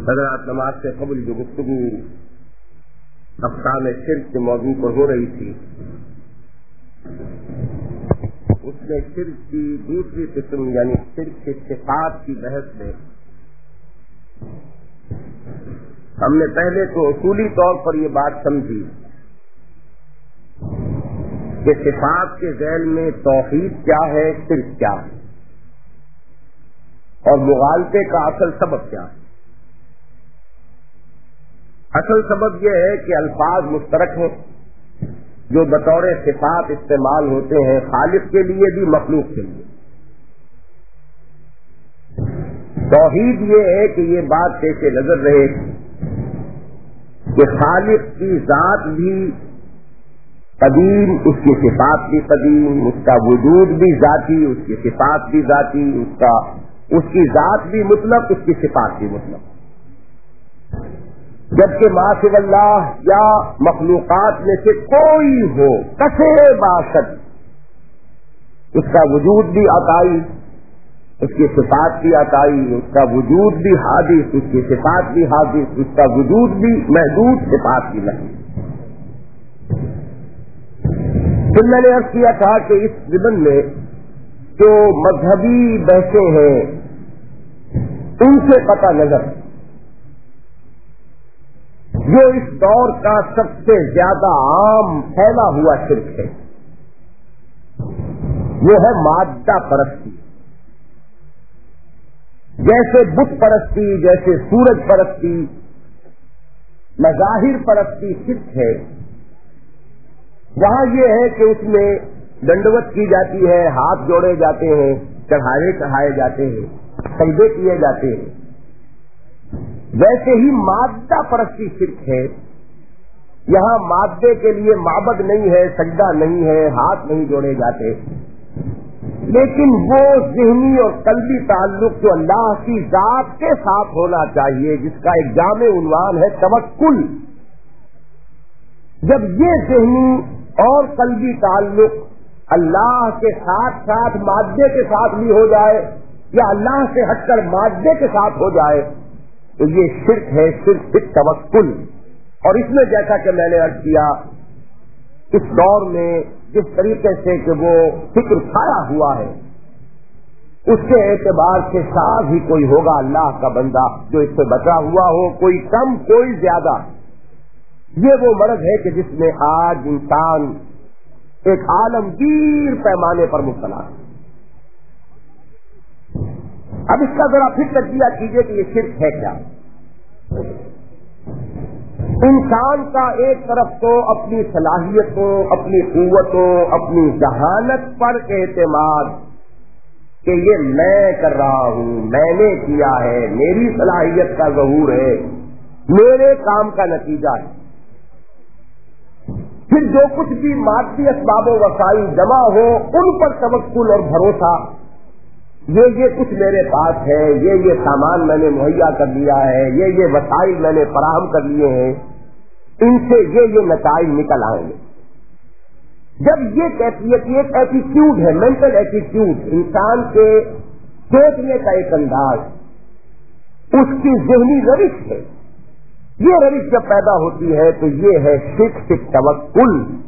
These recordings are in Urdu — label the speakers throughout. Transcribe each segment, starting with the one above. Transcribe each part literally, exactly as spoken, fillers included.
Speaker 1: حضرات نماز سے قبل جو گفتگو اقسام شرک کے موضوع پر ہو رہی تھی، اس میں شرک کی دوسری قسم یعنی شرک کے صفات کی بحث میں ہم نے پہلے تو اصولی طور پر یہ بات سمجھی کہ صفات کے ذیل میں توحید کیا ہے، شرک کیا ہے، اور مغالطے کا اصل سبب کیا ہے۔ اصل سبب یہ ہے کہ الفاظ مشترک ہیں جو بطور صفات استعمال ہوتے ہیں، خالق کے لیے بھی مخلوق کے لیے۔ توحید یہ ہے کہ یہ بات پیش نظر رہے کہ خالق کی ذات بھی قدیم، اس کی صفات بھی قدیم، اس کا وجود بھی ذاتی، اس کی صفات بھی ذاتی، اس کا اس کی ذات بھی مطلق، اس کی صفات بھی مطلق۔ جبکہ ما سوی اللہ یا مخلوقات میں سے کوئی ہو کسے باشد، اس کا وجود بھی عطائی، اس کی صفات بھی عطائی، اس کا وجود بھی حادث، اس کی صفات بھی حادث، اس کا وجود بھی محدود، صفات بھی محدود۔ پھر میں نے عرض کیا تھا کہ اس ضمن میں جو مذہبی بحثیں ہیں ان سے قطع نظر جو اس دور کا سب سے زیادہ عام پھیلا ہوا شرک ہے وہ ہے مادہ پرستی۔ جیسے بت پرستی، جیسے سورج پرستی، مظاہر پرستی شرک ہے، وہاں یہ ہے کہ اس میں دنڈوت کی جاتی ہے، ہاتھ جوڑے جاتے ہیں، چڑھائے چڑھائے جاتے ہیں، سجدے کیے جاتے ہیں۔ ویسے ہی مادہ پرستی شرک ہے، یہاں مادے کے لیے معبد نہیں ہے، سجدہ نہیں ہے، ہاتھ نہیں جوڑے جاتے، لیکن وہ ذہنی اور قلبی تعلق جو اللہ کی ذات کے ساتھ ہونا چاہیے، جس کا ایک جامع عنوان ہے توکل۔ جب یہ ذہنی اور قلبی تعلق اللہ کے ساتھ ساتھ مادے کے ساتھ بھی ہو جائے یا اللہ سے ہٹ کر مادے کے ساتھ ہو جائے تو یہ شرک ہے، شرک فی توکل۔ اور اس میں جیسا کہ میں نے عرض کیا، اس دور میں جس طریقے سے کہ وہ فکر چھایا ہوا ہے، اس کے اعتبار سے شاذ ہی کوئی ہوگا اللہ کا بندہ جو اس سے بچا ہوا ہو، کوئی کم کوئی زیادہ۔ یہ وہ مرض ہے کہ جس میں آج انسان ایک عالمگیر پیمانے پر مبتلا ہے۔ اب اس کا ذرا پھر تجزیہ کیجئے کہ یہ شرک ہے کیا۔ انسان کا ایک طرف تو اپنی صلاحیتوں، اپنی قوتوں، اپنی ذہانت پر اعتماد کہ یہ میں کر رہا ہوں، میں نے کیا ہے، میری صلاحیت کا ظہور ہے، میرے کام کا نتیجہ ہے۔ پھر جو کچھ بھی مادی اسباب و وسائل جمع ہو ان پر توکل اور بھروسہ، یہ یہ کچھ میرے پاس ہے، یہ یہ سامان میں نے مہیا کر لیا ہے، یہ یہ وسائل میں نے فراہم کر لیے ہیں، ان سے یہ یہ نتائج نکل آئیں گے۔ جب یہ کیفیت، ایک ایٹیٹیوڈ ہے، مینٹل ایٹیٹیوڈ، انسان کے سوچنے کا ایک انداز، اس کی ذہنی روش ہے، یہ روش جب پیدا ہوتی ہے تو یہ ہے شرک فی توکل۔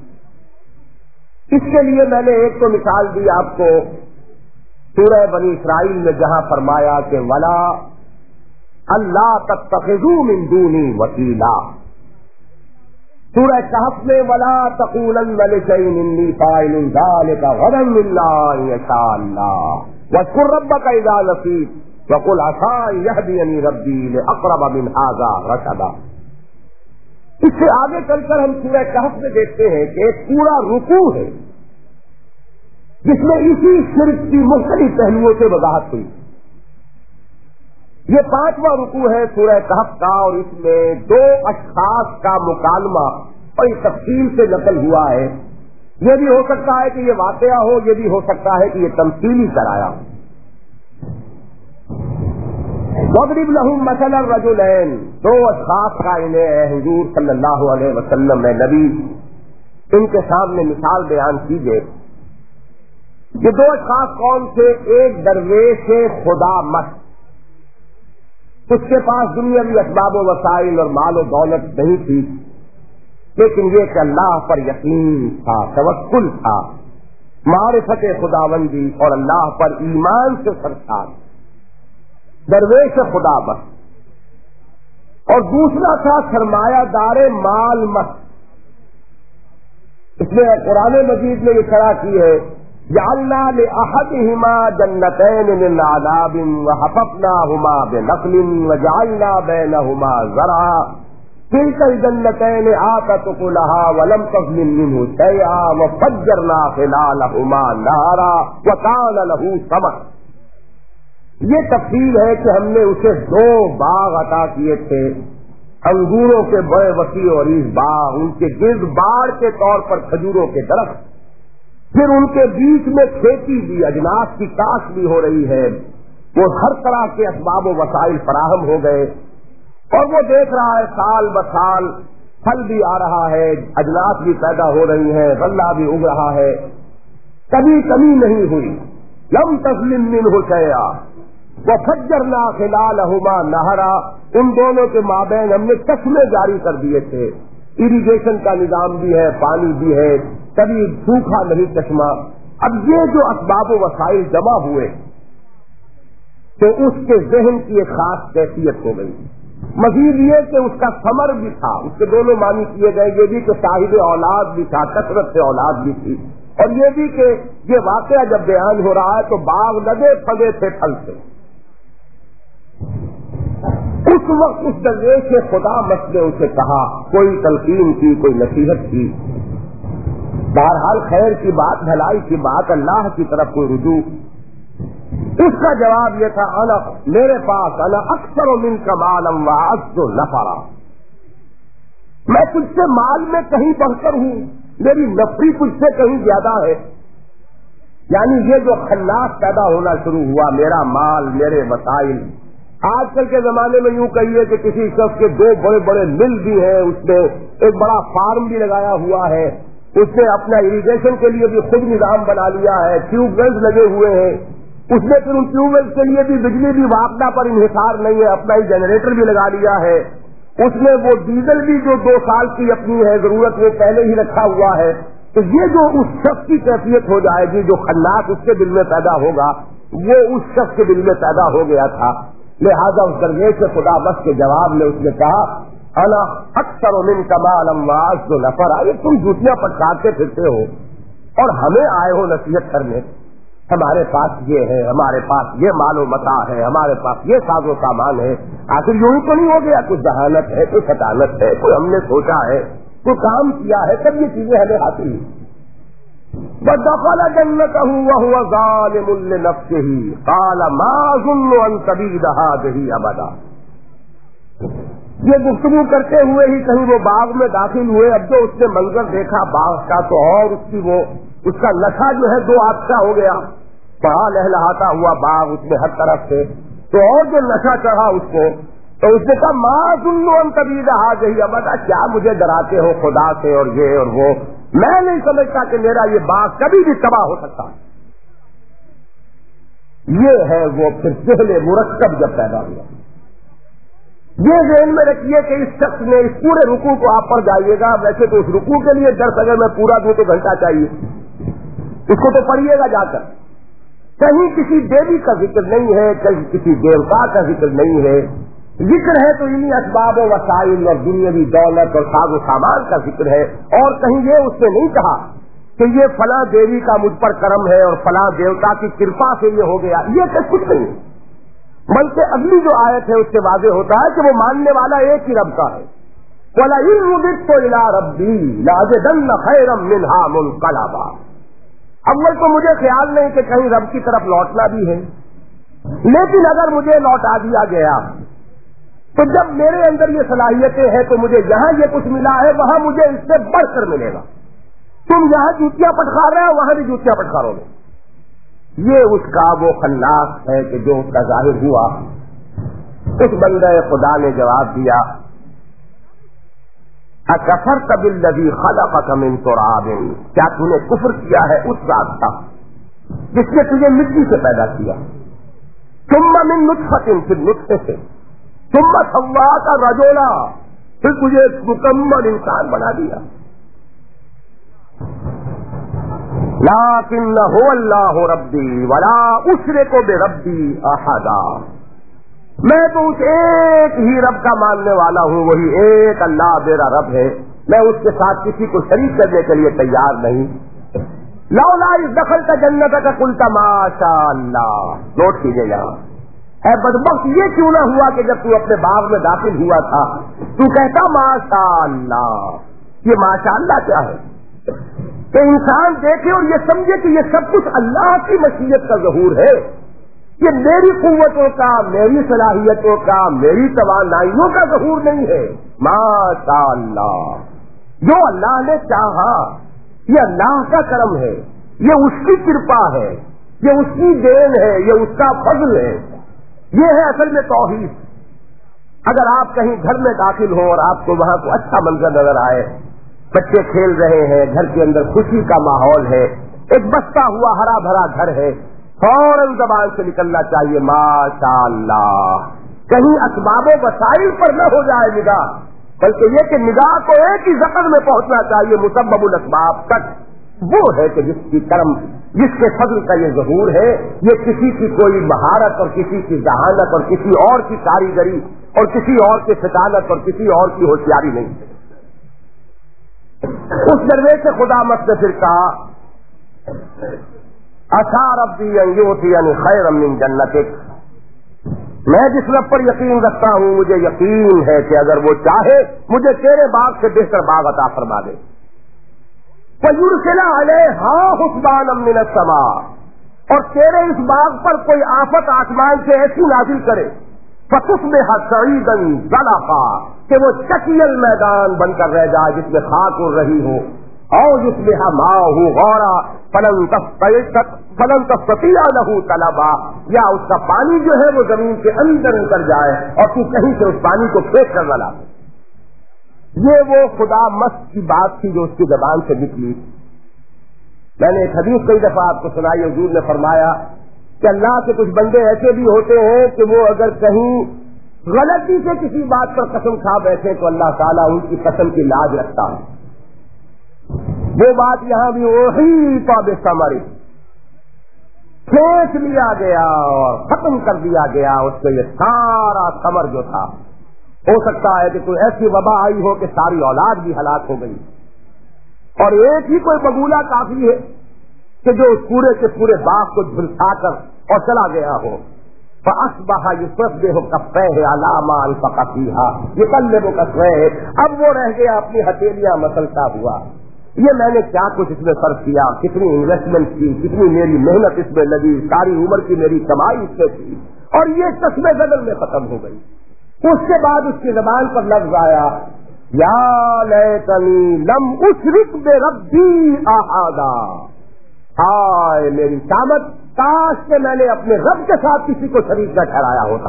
Speaker 1: اس کے لیے میں نے ایک تو مثال دی آپ کو سورہ بنی اسرائیل میں، جہاں فرمایا کہ ولا اللہ تتخذوا من دونی وکیلا۔ سورہ کہف میں ولا تقولن لشیء انی فاعل ذلک غدا الا ان یشاء اللہ واذکر ربک اذا نسیت وقل عسى ان يهديني ربی لاقرب من هذا رشدا۔ اس سے آگے چل کر ہم سورہ کہف میں دیکھتے ہیں کہ ایک پورا رکوع ہے جس میں اسی شرک کی مختلف پہلوؤں سے وضاحت ہوئی۔ یہ پانچواں رکوع ہے سورہ کہف کا، اور اس میں دو اشخاص کا مکالمہ بڑی تفصیل سے نقل ہوا ہے۔ یہ بھی ہو سکتا ہے کہ یہ واقعہ ہو، یہ بھی ہو سکتا ہے کہ یہ تمثیلی کرایا ہو۔ وَاضْرِبْ لَهُم مَّثَلًا رَّجُلَيْنِ، دو اشخاص کا انہیں اے حضور صلی اللہ علیہ وسلم میں نبی ان کے سامنے مثال بیان کیجیے۔ یہ دو اشخاص کون سے؟ ایک درویش خدا مت، اس کے پاس دنیاوی اسباب و وسائل اور مال و دولت نہیں تھی، لیکن یہ کہ اللہ پر یقین تھا، توکل تھا، معرفت خداوندی اور اللہ پر ایمان سے سرشار، درویش خدا بس۔ اور دوسرا تھا سرمایہ دار مال مت۔ اس نے قرآن مجید میں یہ شرح کی ہے، جعلنا لأحدہما جنتین من عناب وحففناہما بنخل وجعلنا بینہما زرعا تلک الجنتین آتت اکلہا ولم تظلم منہ شیئا وفجرنا خلالہما نہرا وکان لہ ثمر۔ یہ تفصیل ہے کہ ہم نے اسے دو باغ عطا کیے تھے، انگوروں کے بڑے وسیع اور عریض باغ، ان کے گرد باڑ کے طور پر کھجوروں کے درخت، پھر ان کے بیچ میں کھیتی بھی، اجناس کی کاشت بھی ہو رہی ہے، وہ ہر طرح کے اسباب و وسائل فراہم ہو گئے، اور وہ دیکھ رہا ہے سال بسال پھل بھی آ رہا ہے، اجناس بھی پیدا ہو رہی ہیں، غلہ بھی اگ رہا ہے، کبھی کمی نہیں ہوئی، لم تظلم منہ شیئا وفجرنا خلالہما نہرا، ان دونوں کے مابین ہم نے چشمے جاری کر دیے تھے، اریگیشن کا نظام بھی ہے، پانی بھی ہے، کبھی سوکھا نہیں چشمہ۔ اب یہ جو اسباب و وسائل جمع ہوئے تو اس کے ذہن کی ایک خاص کیفیت ہو گئی، مزید یہ کہ اس کا ثمر بھی تھا، اس کے دونوں معنی کیے گئے، یہ بھی کہ صاحب اولاد بھی تھا، کثرت سے اولاد بھی تھی، اور یہ بھی کہ یہ واقعہ جب بیان ہو رہا ہے تو باغ لگے پھلے تھے پھل سے۔ اس وقت اس درویش خدا مت نے اسے کہا، کوئی تلقین کی، کوئی نصیحت کی، بہرحال خیر کی بات، بھلائی کی بات، اللہ کی طرف کوئی رجوع۔ اس کا جواب یہ تھا، انا میرے پاس انا اکثر منک مالا واعز نفرا، میں تجھ سے مال میں کہیں بڑھ کر ہوں، میری نفری تجھ سے کہیں زیادہ ہے۔ یعنی یہ جو خلاص پیدا ہونا شروع ہوا، میرا مال، میرے وسائل۔ آج کل کے زمانے میں یوں کہیے کہ کسی شخص کے دو بڑے بڑے مل بھی ہیں، اس نے ایک بڑا فارم بھی لگایا ہوا ہے، اس نے اپنا اریگیشن کے لیے بھی خود نظام بنا لیا ہے، ٹیوب ویلز لگے ہوئے ہیں، اس نے پھر ان ٹیوب ویلز کے لیے بھی بجلی بھی واپڈا پر انحصار نہیں ہے، اپنا ہی جنریٹر بھی لگا لیا ہے، اس نے وہ ڈیزل بھی جو دو سال کی اپنی ہے ضرورت وہ پہلے ہی رکھا ہوا ہے۔ تو یہ جو اس شخص کی کیفیت ہو جائے گی، جو خناس اس کے دل میں پیدا ہوگا، وہ اس شخص کے دل میں پیدا ہو گیا تھا۔ لہذا اس درویش خدا بس کے جواب میں اس نے کہا، انا اکثر منک مالا واعز نفرا، یہ تم جوتیاں پٹکاتے پھرتے ہو اور ہمیں آئے ہو نصیحت کرنے، ہمارے پاس یہ ہے، ہمارے پاس یہ مال و متاع ہے، ہمارے پاس یہ ساز و سامان ہے، آخر یوں ہی تو نہیں ہو گیا، کوئی ذہانت ہے، کوئی فطانت ہے، کوئی ہم نے سوچا ہے، کوئی کام کیا ہے، تب یہ چیزیں ہمیں حاصل ہوئی۔ وَدَخَلَ جَنَّتَهُ وَهُوَ ظَالِمٌ لِنَفْسِهِ قَالَ مَا أَظُنُّ أَن تَبِيدَ هَٰذِهِ أَبَدًا۔ یہ گفتگو کرتے ہوئے ہی کہیں وہ باغ میں داخل ہوئے، اب جو اس نے منظر دیکھا باغ کا تو اور اس کی وہ اس کا نشہ جو ہے دو آدھا ہو گیا، بڑا لہلہاتا ہوا باغ اس میں ہر طرف سے، تو اور جو نشہ چڑھا اس کو، تو اس نے کہا ما ظن ان تبید هذه ابدا، کیا مجھے ڈراتے ہو خدا سے اور یہ اور وہ، میں نہیں سمجھتا کہ میرا یہ باغ کبھی بھی تباہ ہو سکتا۔ یہ ہے وہ پھر پہلے مرکب جب پیدا ہوا۔ یہ ذہن میں رکھیے کہ اس شخص نے اس پورے رکوع کو آپ پر جائیے گا، ویسے تو اس رکوع کے لیے درس اگر میں پورا دوں تو گھنٹہ چاہیے، اس کو تو پڑھیے گا جا کر، کہیں کسی دیوی کا ذکر نہیں ہے، کہیں کسی دیوتا کا ذکر نہیں ہے، ذکر ہے تو انہی اسباب و وسائل اور دنیاوی دولت اور ساز و سامان کا ذکر ہے، اور کہیں یہ اس نے نہیں کہا کہ یہ فلاں دیوی کا مجھ پر کرم ہے اور فلاں دیوتا کی کرپا سے یہ ہو گیا، یہ کہ کچھ نہیں، بلکہ اگلی جو آیت ہے اس سے واضح ہوتا ہے کہ وہ ماننے والا ایک ہی رب کا ہے۔ وَلَئِن رُدِدتُّ إِلَىٰ رَبِّي لَأَجِدَنَّ خَيْرًا مِنْهَا مُنقَلَبًا۔ اول تو مجھے خیال نہیں کہ کہیں رب کی طرف لوٹنا بھی ہے، لیکن اگر مجھے لوٹا دیا گیا تو جب میرے اندر یہ صلاحیتیں ہیں تو مجھے یہاں یہ کچھ ملا ہے، وہاں مجھے اس سے بڑھ کر ملے گا۔ تم یہاں جوتیاں پٹخار رہے ہو، وہاں بھی جوتیاں پٹخارو گے۔ یہ اس کا وہ خلاص ہے کہ جو اس کا ظاہر ہوا۔ اس بندہ خدا نے جواب دیا، اکفرت بالذی خلقک من تراب، کیا تم نے کفر کیا ہے اس ذات کا جس نے تجھے مٹی سے پیدا کیا، ثم من نطفۃ، پھر نطفے سے، ثم سواک رجلا، پھر تجھے ایک مکمل انسان بنا دیا. لیکن هو اللہ ربی ولا اشرک بربی احدا، میں تو اس ایک ہی رب کا ماننے والا ہوں، وہی ایک اللہ میرا رب ہے، میں اس کے ساتھ کسی کو شریک کرنے کے لیے تیار نہیں. لولا اذ دخلت جنتک قلت ما شاء اللہ. نوٹ کیجیے یہاں، اے بدبخت یہ کیوں نہ ہوا کہ جب تو اپنے باغ میں داخل ہوا تھا تو کہتا ما شاء اللہ. یہ ما شاء اللہ کیا ہے کہ انسان دیکھے اور یہ سمجھے کہ یہ سب کچھ اللہ کی مشیت کا ظہور ہے، یہ میری قوتوں کا، میری صلاحیتوں کا، میری توانائیوں کا ظہور نہیں ہے. ماشاء اللہ، جو اللہ نے چاہا یہ اللہ کا کرم ہے، یہ اس کی کرپا ہے، یہ اس کی دین ہے، یہ اس کا فضل ہے. یہ ہے اصل میں توحید. اگر آپ کہیں گھر میں داخل ہو اور آپ کو وہاں کو اچھا منظر نظر آئے، بچے کھیل رہے ہیں، گھر کے اندر خوشی کا ماحول ہے، ایک بستا ہوا ہرا بھرا گھر ہے، فوراً زبان سے نکلنا چاہیے ماشاء اللہ. کہیں اسباب و وسائل پر نہ ہو جائے نگاہ، بلکہ یہ کہ نگاہ کو ایک ہی زقر میں پہنچنا چاہیے مسبب الاسباب تک. وہ ہے کہ جس کی کرم، جس کے فضل کا یہ ظہور ہے، یہ کسی کی کوئی مہارت اور کسی کی ذہانت اور کسی اور کی کاریگری اور کسی اور کی فطانت اور کسی اور کی ہوشیاری نہیں. اس درویش سے خدا مت نے پھر کہا عسیٰ ربی ان یؤتینی خیرا من جنتک، میں جس رب پر یقین رکھتا ہوں مجھے یقین ہے کہ اگر وہ چاہے مجھے تیرے باغ سے بہتر باغ عطا فرما دے. وَيُرْسِلَ عَلَيْهَا حُسْبَانًا مِّنَ السَّمَاءِ، اور تیرے اس باغ پر کوئی آفت آسمان سے ایسی نازل کرے فَتُصْبِحَ صَعِيدًا زَلَقًا، کہ وہ چکیل میدان بن کر رہ جائے جس میں خاک اڑ رہی ہو. اور يُصْبِحَ مَاؤُهُ غَورًا فَلَن تَسْتَطِيعَ لَهُ طَلَبًا، یا اس کا پانی جو ہے وہ زمین کے اندر اتر جائے اور تو کہیں سے اس پانی کو پھینک کر نہ لا. یہ وہ خدا مست کی بات تھی جو اس کی زبان سے نکلی. میں نے ایک حدیث کئی دفعہ آپ کو سنائی، حضور نے فرمایا کہ اللہ کے کچھ بندے ایسے بھی ہوتے ہیں کہ وہ اگر کہیں غلطی سے کسی بات پر قسم کھا بیٹھے تو اللہ تعالیٰ ان کی قسم کی لاج رکھتا ہے. وہ بات یہاں بھی وہی پاب سمری کھینچ لیا گیا اور ختم کر دیا گیا اس سے یہ سارا ثمر جو تھا. ہو سکتا ہے کہ کوئی ایسی وبا آئی ہو کہ ساری اولاد بھی ہلاک ہو گئی، اور ایک ہی کوئی بگولا کافی ہے کہ جو اس پورے کے پورے باغ کو جھلسا کر اور چلا گیا ہو. فَأَصْبَحَ يُصَبِّحُ كَفَّيْهِ عَلَىٰ مَا أَنفَقَ فِيهَا يُقَلِّبُ كَفَّيْهِ، اب وہ رہ گیا اپنی ہتھیلیاں مسلتا ہوا. یہ میں نے کیا کچھ اس میں صرف کیا، کتنی انویسٹمنٹ کی، کتنی میری محنت اس میں لگی، ساری عمر کی میری کمائی اس میں تھی، اور یہ چشمے بدل میں ختم ہو گئی. اس کے بعد اس کی زبان پر لفظ آیا یا لیتنی لم اشرک بربی احدا، ہائے میری شامت، کاش کہ میں نے اپنے رب کے ساتھ کسی کو شریک نہ ٹھہرایا ہوتا.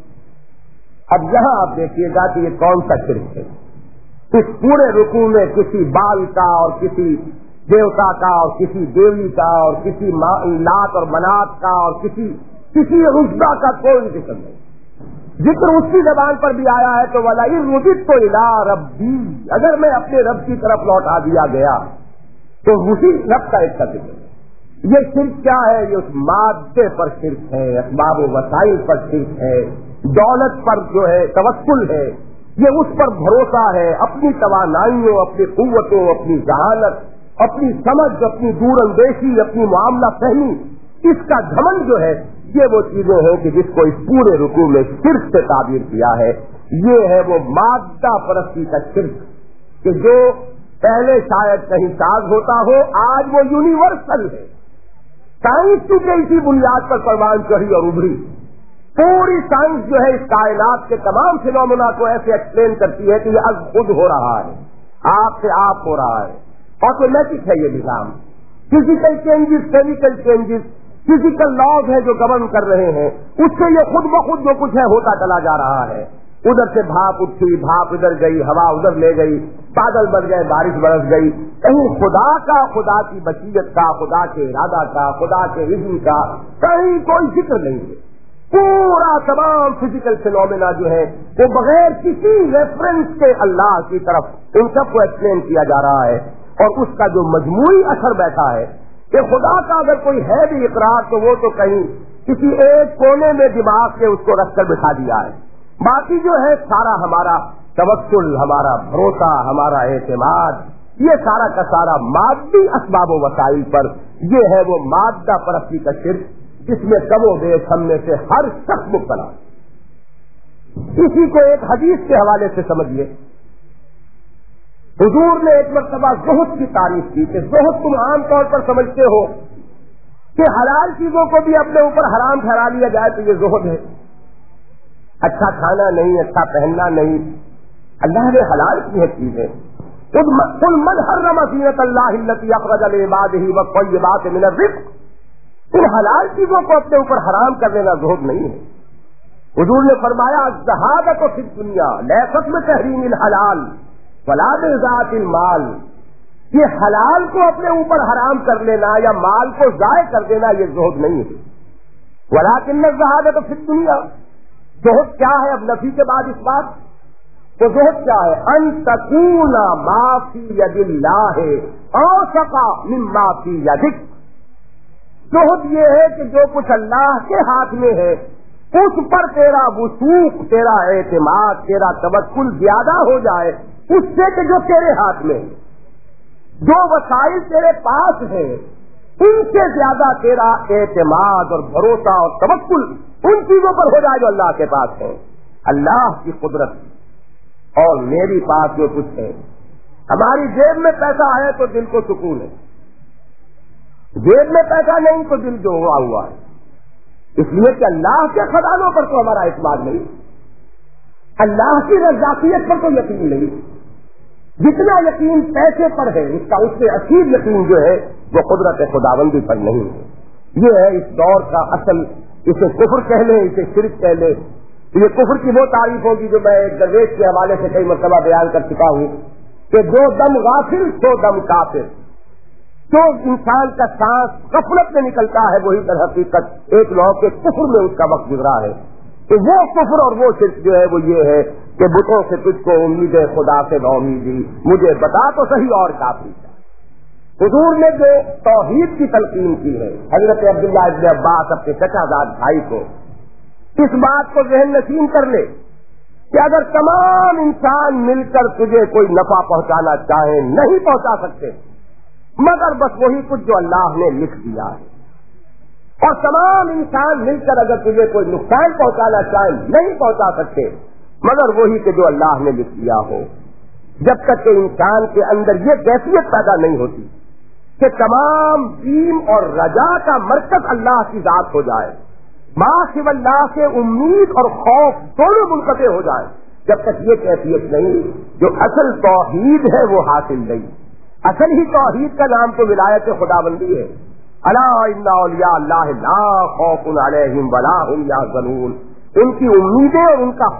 Speaker 1: اب یہاں آپ دیکھیے گا کہ یہ کون سا شرک ہے. اس پورے رکوع میں کسی بال کا اور کسی دیوتا کا اور کسی دیوی کا اور کسی لات اور منات کا اور کسی کسی عزا کا کوئی ذکر نہیں. ذکر اس کی زبان پر بھی آیا ہے تو وَلَئِن رُجِعْتُ إِلَىٰ رَبِّي، اگر میں اپنے رب کی طرف لوٹا دیا گیا تو اسی رب کا ایک ذکر. یہ شرک کیا ہے؟ یہ اس مادے پر شرک ہے، اسباب و وسائل پر شرک ہے، دولت پر جو ہے توکل ہے، یہ اس پر بھروسہ ہے، اپنی توانائیوں، اپنی قوتوں، اپنی ذہانت، اپنی سمجھ، اپنی دور اندیشی، اپنی معاملہ فہمی، اس کا گھمنڈ جو ہے، یہ وہ چیزیں ہیں کہ جس کو اس پورے رکوع میں شرک سے تعبیر کیا ہے. یہ ہے وہ مادہ پرستی کا شرک کہ جو پہلے شاید کہیں ساز ہوتا ہو، آج وہ یونیورسل ہے. سائنس کی اسی بنیاد پر پروان چڑھی اور ابھری. پوری سائنس جو ہے اس کائنات کے تمام فینومینا کو ایسے ایکسپلین کرتی ہے کہ یہ از خود ہو رہا ہے، آپ سے آپ ہو رہا ہے، آٹومیٹک ہے یہ نظام. Physical changes, chemical changes, physical laws ہے جو گورن کر رہے ہیں، اس سے یہ خود بخود جو کچھ ہے ہوتا چلا جا رہا ہے. ادھر سے بھاپ اٹھی، بھاپ ادھر گئی، ہوا ادھر لے گئی، بادل بن گئے، بارش برس گئی. کہیں خدا کا، خدا کی بشیت کا، خدا کے ارادہ کا، خدا کے علم کا کہیں کوئی ذکر نہیں ہے. پورا تمام فزیکل فینومینا جو ہے وہ بغیر کسی ریفرنس کے اللہ کی طرف ان سب کو ایکسپلین کیا جا رہا ہے، اور اس کا جو مجموعی اثر بیٹھا ہے کہ خدا کا اگر کوئی ہے بھی اقرار تو وہ تو کہیں کسی ایک کونے میں دماغ سے اس کو رکھ کر بٹھا دیا ہے، باقی جو ہے سارا ہمارا توکل، ہمارا بھروسہ، ہمارا اعتماد، یہ سارا کا سارا مادی اسباب و وسائل پر، یہ ہے وہ مادہ پرستی کا شرک جس میں کم و بیش ہم میں سے ہر شخص مبتلا۔ اسی کو ایک حدیث کے حوالے سے سمجھیے، حضور نے ایک مرتبہ زہد کی تعریف کی کہ زہد تم عام طور پر سمجھتے ہو کہ حلال چیزوں کو بھی اپنے اوپر حرام ٹھہرا لیا جائے تو یہ زہد ہے، اچھا کھانا نہیں، اچھا پہننا نہیں، اللہ نے حلال کی ہے چیزیں۔ قل من حرم زینۃ اللہ التی اخرج لعبادہ والطیبات من الرزق، ان حلال چیزوں کو اپنے اوپر حرام کر لینا زہد نہیں ہے۔ حضور نے فرمایا الزہادۃ فی الدنیا لیست بتحریم الحلال ولا بذات المال، یہ حلال کو اپنے اوپر حرام کر لینا یا مال کو ضائع کر دینا یہ زہد نہیں ہے۔ ولکن الزہادۃ فی الدنیا، زہد کیا ہے؟ اب نفی کے بعد اس بات تو زہد کیا ہے؟ ان تکون ما فی ید اللہ اوثق مما فی یدک، زہد یہ ہے کہ جو کچھ اللہ کے ہاتھ میں ہے اس پر تیرا وثوق، تیرا اعتماد، تیرا توکل زیادہ ہو جائے اس سے کہ جو تیرے ہاتھ میں ہے، جو وسائل تیرے پاس ہیں ان سے زیادہ تیرا اعتماد اور بھروسہ اور توکل ان چیزوں پر ہو جائے جو اللہ کے پاس ہے۔ اللہ کی قدرت اور میری پاس جو کچھ ہے، ہماری جیب میں پیسہ ہے تو دل کو سکون ہے، جیب میں پیسہ نہیں تو دل جو ہوا ہوا ہے، اس لیے کہ اللہ کے خزانوں پر تو ہمارا اعتماد نہیں، اللہ کی رزاقیت پر تو یقین نہیں، جتنا یقین پیسے پر ہے اس کا اس سے اصیل یقین جو ہے وہ قدرت خداوندی پر نہیں ہے۔ یہ ہے اس دور کا اصل، اسے کفر کہہ لیں، اسے شرک کہہ لیں، یہ کفر کی وہ تعریف ہوگی جو میں ایک درویش کے حوالے سے کئی مرتبہ بیان کر چکا ہوں کہ جو دم غافل سو دم کافر، جو انسان کا سانس غفلت میں نکلتا ہے وہی در حقیقت ایک لوگ کے کفر میں اس کا وقت گزرا ہے۔ تو وہ کفر اور وہ شرک جو ہے وہ یہ ہے کہ بتوں سے تجھ کو امید ہے خدا سے ناامیدی، مجھے بتا تو صحیح اور کافی۔ حضور نے جو توحید کی تلقین کی ہے حضرت عبداللہ ابن عباس اپنے چچا زاد بھائی کو، اس بات کو ذہن نشین کر لے کہ اگر تمام انسان مل کر تجھے کوئی نفع پہنچانا چاہیں نہیں پہنچا سکتے مگر بس وہی کچھ جو اللہ نے لکھ دیا ہے، اور تمام انسان مل کر اگر تجھے کوئی نقصان پہنچانا چاہیں نہیں پہنچا سکتے مگر وہی کہ جو اللہ نے لکھ دیا ہو۔ جب تک کہ انسان کے اندر یہ کیفیت پیدا نہیں ہوتی کہ تمام دین اور رجا کا مرکز اللہ کی ذات ہو جائے، ما سوى اللہ سے امید اور خوف دونوں منقطع ہو جائے، جب تک یہ کیفیت نہیں جو اصل توحید ہے وہ حاصل نہیں۔ اصل ہی توحید کا نام تو ولایت خداوندی ہے۔ الا ان اولیاء اللہ لا خوف علیہم ولا هم یحزنون، ان کی امیدیں اور ان کا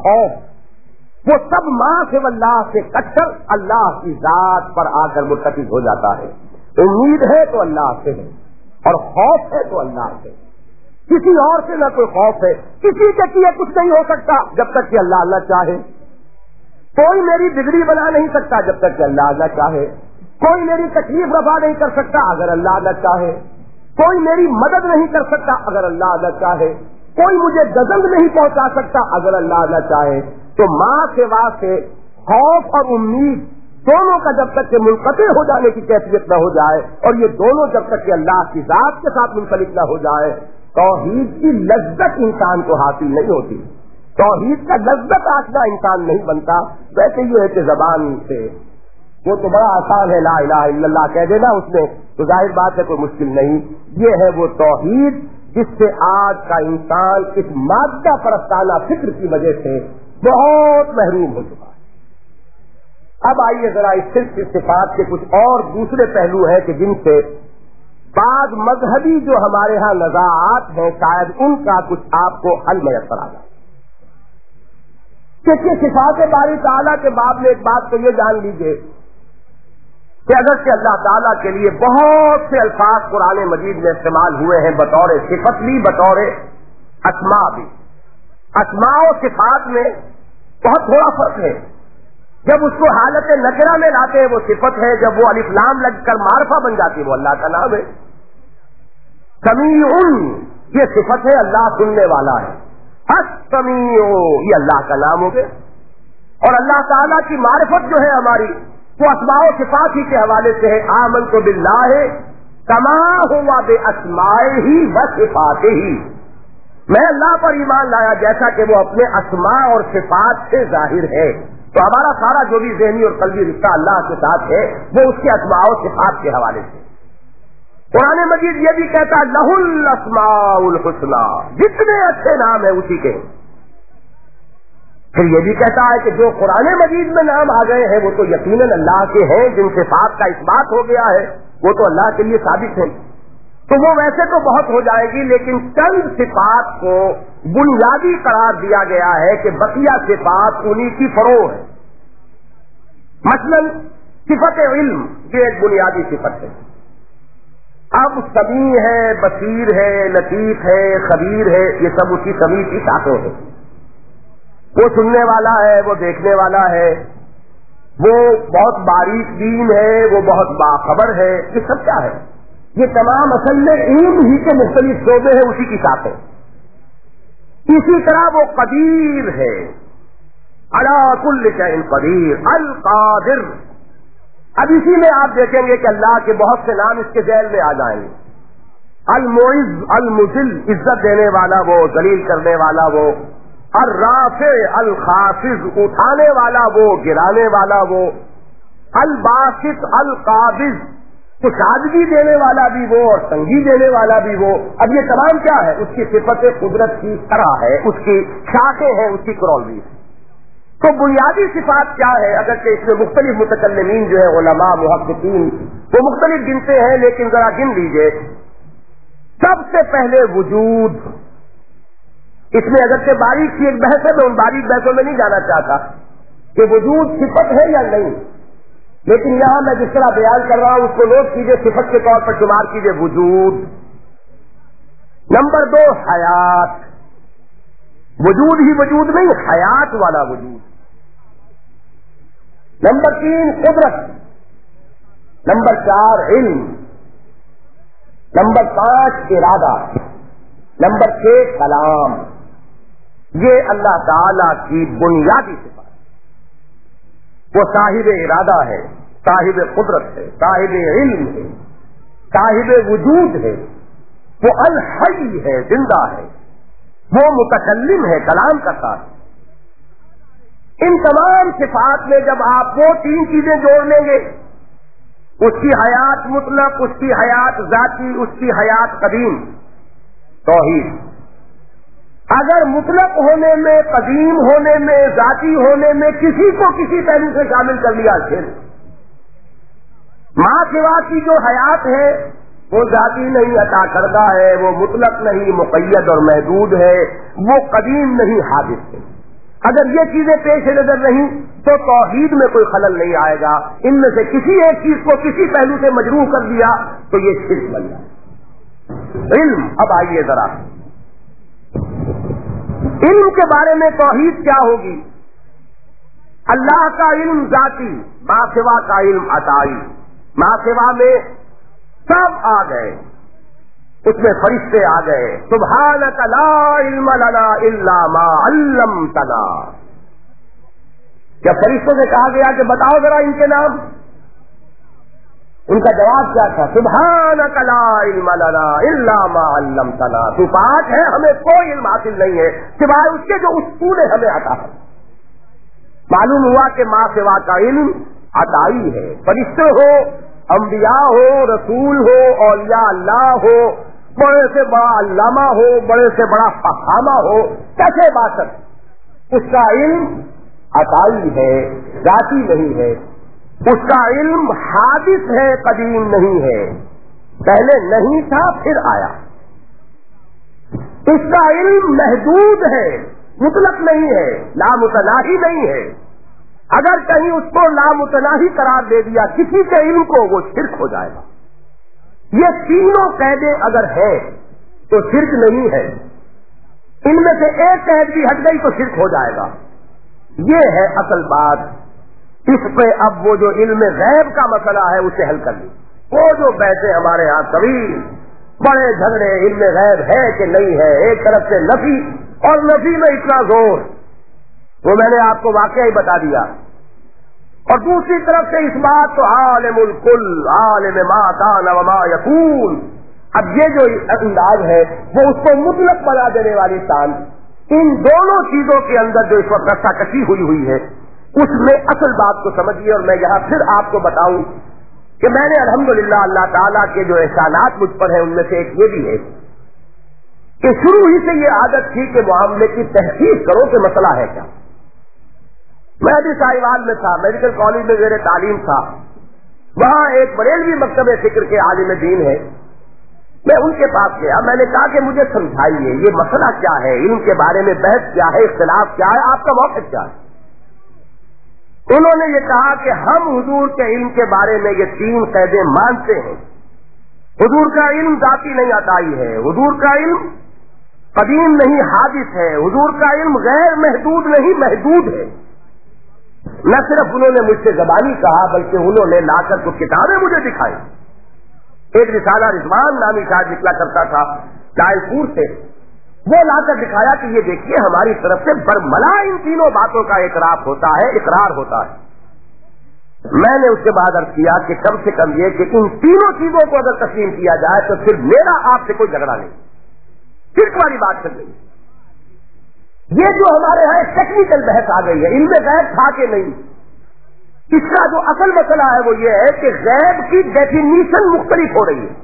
Speaker 1: خوف وہ سب ما سوى اللہ سے کٹ کر اللہ کی ذات پر آ کر مرتکز ہو جاتا ہے۔ امید ہے تو اللہ سے ہے اور خوف ہے تو اللہ سے، کسی اور سے نہ کوئی خوف ہے، کسی کے کیے کچھ نہیں ہو سکتا جب تک کہ اللہ نہ چاہے، کوئی میری بگڑی بنا نہیں سکتا جب تک کہ اللہ نہ چاہے، کوئی میری تکلیف رفع نہیں کر سکتا اگر اللہ نہ چاہے، کوئی میری مدد نہیں کر سکتا اگر اللہ نہ چاہے، کوئی مجھے گزند نہیں پہنچا سکتا اگر اللہ نہ چاہے۔ تو ماں سے واہ سے خوف اور امید دونوں کا جب تک کہ منقطع ہو جانے کی کیفیت نہ ہو جائے، اور یہ دونوں جب تک کہ اللہ کی ذات کے ساتھ منسلک نہ ہو جائے، توحید کی لذت انسان کو حاصل نہیں ہوتی، توحید کا لذت آشنا انسان نہیں بنتا۔ ویسے یہ ہے کہ زبان سے وہ تو بڑا آسان ہے لا الہ الا اللہ کہہ دینا، اس میں تو ظاہر بات ہے کوئی مشکل نہیں، یہ ہے وہ توحید جس سے آج کا انسان اس مادہ پرستانہ فکر کی وجہ سے بہت محروم ہو چکا ہے۔ اب آئیے ذرا اس صرف صفات کے کچھ اور دوسرے پہلو ہیں کہ جن سے بعض مذہبی جو ہمارے ہاں نزاعات ہیں شاید ان کا کچھ آپ کو حل میسر آ جائے۔ کہ صفات باری تعالیٰ کے باب میں ایک بات تو یہ جان لیجیے کہ اگر کہ اللہ تعالیٰ کے لیے بہت سے الفاظ قرآن مجید میں استعمال ہوئے ہیں بطور صفت بھی بطور اسماء بھی، اسماء و صفات میں بہت تھوڑا فرق ہے. جب اس کو حالت نکرہ میں لاتے ہیں وہ صفت ہے, جب وہ الف لام لگ کر معرفہ بن جاتی ہے وہ اللہ کا نام ہے. سمیع یہ صفت ہے, اللہ سننے والا ہے. السمیع یہ اللہ کا نام ہو گیا. اور اللہ تعالیٰ کی معرفت جو ہے ہماری وہ اسماء و صفات ہی کے حوالے سے ہے. آمنت باللہ کما ہوا باسمائہ و صفاتہ, میں اللہ پر ایمان لایا جیسا کہ وہ اپنے اسماء اور صفات سے ظاہر ہے. تو ہمارا سارا جو بھی ذہنی اور قلبی رشتہ اللہ کے ساتھ ہے وہ اس کے اسماء و صفات کے حوالے سے. قرآن مجید یہ بھی کہتا ہے لہ الاسماء الحسنی, جتنے اچھے نام ہیں اسی کے. پھر یہ بھی کہتا ہے کہ جو قرآن مجید میں نام آ گئے ہیں وہ تو یقیناً اللہ کے ہیں, جن صفات کا اثبات ہو گیا ہے وہ تو اللہ کے لیے ثابت ہے. تو وہ ویسے تو بہت ہو جائے گی, لیکن چند صفات کو بنیادی قرار دیا گیا ہے کہ بقیہ صفات انہی کی فروع ہے. مثلاً صفت علم یہ ایک بنیادی صفت ہے. اب سمیع ہے, بصیر ہے, لطیف ہے, خبیر ہے, یہ سب اسی سمیع کی شاخیں ہیں. وہ سننے والا ہے, وہ دیکھنے والا ہے, وہ بہت باریک بین ہے, وہ بہت باخبر ہے. یہ سب کیا ہے؟ یہ تمام اصل میں علم ہی کے مختلف شعبے ہیں, اسی کی شاخیں. اسی طرح وہ قدیر ہے, علی کل شیء قدیر, القادر. اب اسی میں آپ دیکھیں گے کہ اللہ کے بہت سے نام اس کے ذیل میں آ جائیں گے. المعز, المذل, عزت دینے والا وہ, ذلیل کرنے والا وہ. الرافع, الخافض, اٹھانے والا وہ, گرانے والا وہ. الباسط, القابض, کشادگی دینے والا بھی وہ اور تنگی دینے والا بھی وہ. اب یہ تمام کیا ہے؟ اس کی صفت قدرت کی طرح ہے, اس کی شاخیں ہیں, اس کی کرولوی ہے. تو بنیادی صفات کیا ہے؟ اگرچہ اس میں مختلف متکلمین جو ہے علماء محققین وہ مختلف گنتے ہیں, لیکن ذرا گن لیجئے. سب سے پہلے وجود. اس میں اگرچہ باریک سی ایک بحث ہے, میں ان باریک بحثوں میں نہیں جانا چاہتا کہ وجود صفت ہے یا نہیں, لیکن یہاں میں جس طرح بیان کر رہا ہوں اس کو نوٹ کیجئے, صفت کے طور پر شمار کیجئے وجود. نمبر دو حیات. وجود ہی وجود نہیں, حیات والا وجود. نمبر تین قدرت. نمبر چار علم. نمبر پانچ ارادہ. نمبر چھ کلام. یہ اللہ تعالی کی بنیادی صفات. وہ صاحب ارادہ ہے, صاحب قدرت ہے, صاحب علم ہے, صاحب وجود ہے, وہ الحی ہے, زندہ ہے, وہ متکلم ہے, کلام کرتا ہے. ان تمام صفات میں جب آپ وہ تین چیزیں جوڑ لیں گے, اس کی حیات مطلق, اس کی حیات ذاتی, اس کی حیات قدیم, توحید. اگر مطلق ہونے میں, قدیم ہونے میں, ذاتی ہونے میں کسی کو کسی پہلو سے شامل کر لیا, پھر ماں سوا کی جو حیات ہے وہ ذاتی نہیں, عطا کردہ ہے, وہ مطلق نہیں, مقید اور محدود ہے, وہ قدیم نہیں, حادث ہے. اگر یہ چیزیں پیش نظر نہیں تو توحید میں کوئی خلل نہیں آئے گا. ان میں سے کسی ایک چیز کو کسی پہلو سے مجروح کر دیا تو یہ شرک بن جائے. علم. اب آئیے ذرا علم کے بارے میں توحید کیا ہوگی؟ اللہ کا علم ذاتی, ما سوا کا علم عطائی. ما سوا میں سب آ گئے, اس میں فرشتے آ گئے. سبحانک لا علم لنا الا ما علمتنا. جب فرشتوں سے کہا گیا کہ بتاؤ ذرا ان کے نام, ان کا جواب کیا تھا؟ سبحانک لا علم لنا الا ما علمتنا. تو پاک ہے, ہمیں کوئی علم حاصل نہیں ہے سوائے اس کے جو اس تو نے ہمیں عطا ہے. معلوم ہوا کہ ما سوا کا علم عطائی ہے. فرشتے ہو, انبیاء ہو, رسول ہو, اولیاء اللہ ہو, بڑے سے بڑا علامہ ہو, بڑے سے بڑا فخامہ ہو, کیسے باشد, اس کا علم عطائی ہے, ذاتی نہیں ہے. اس کا علم حادث ہے, قدیم نہیں ہے. پہلے نہیں تھا پھر آیا. اس کا علم محدود ہے, مطلق نہیں ہے, لامتناہی نہیں ہے. اگر کہیں اس کو لامتناہی قرار دے دیا کسی کے علم کو, وہ شرک ہو جائے گا. یہ تینوں قیدیں اگر ہیں تو شرک نہیں ہے. ان میں سے ایک قید بھی ہٹ گئی تو شرک ہو جائے گا. یہ ہے اصل بات. اس پہ اب وہ جو علم غیب کا مسئلہ ہے اسے حل کر لی. وہ جو بحثیں ہمارے ہاں طویل بڑے جھگڑے علم غیب ہے کہ نہیں ہے, ایک طرف سے نفی اور نفی میں اتنا زور, وہ میں نے آپ کو واقعہ ہی بتا دیا, اور دوسری طرف سے اس بات تو عالم الکل عالم ما کان و ما یکون. اب یہ جو انداز ہے وہ اس کو مطلق بنا دینے والی شان, ان دونوں چیزوں کے اندر جو اس وقت رسا کشی ہوئی ہوئی ہے اس میں اصل بات کو سمجھیے. اور میں یہاں پھر آپ کو بتاؤں کہ میں نے الحمدللہ اللہ تعالیٰ کے جو احسانات مجھ پر ہیں ان میں سے ایک یہ بھی ہے کہ شروع ہی سے یہ عادت تھی کہ معاملے کی تحقیق کرو کہ مسئلہ ہے کیا. میں بھی ساہیوال میں تھا, میڈیکل کالج میں زیر تعلیم تھا, وہاں ایک بریلوی مکتب فکر کے عالم دین ہے, میں ان کے پاس گیا. میں نے کہا کہ مجھے سمجھائیے یہ مسئلہ کیا ہے, علم کے بارے میں بحث کیا ہے, اختلاف کیا ہے, آپ کا موقف کیا ہے. انہوں نے یہ کہا کہ ہم حضور کے علم کے بارے میں یہ تین قیدیں مانتے ہیں. حضور کا علم ذاتی نہیں عطائی ہے, حضور کا علم قدیم نہیں حادث ہے, حضور کا علم غیر محدود نہیں محدود ہے. نہ صرف انہوں نے مجھ سے زبانی کہا بلکہ انہوں نے لا کر کچھ کتابیں مجھے دکھائی. ایک رسالہ رضوان نامی شاید نکلا کرتا تھا چائل پور سے, وہ لا کر دکھایا کہ یہ دیکھیے ہماری طرف سے برملا ان تینوں باتوں کا اعتراف ہوتا ہے, اقرار ہوتا ہے. میں نے اس کے بعد عرض کیا کہ کم سے کم یہ کہ ان تینوں چیزوں کو اگر تسلیم کیا جائے تو پھر میرا آپ سے کوئی جھگڑا نہیں, صرف والی بات چل رہی ہے. یہ جو ہمارے یہاں ایک ٹیکنیکل بحث آ گئی ہے, ان میں غیب تھا کہ نہیں, اس کا جو اصل مسئلہ ہے وہ یہ ہے کہ غیب کی ڈیفینیشن مختلف ہو رہی ہے.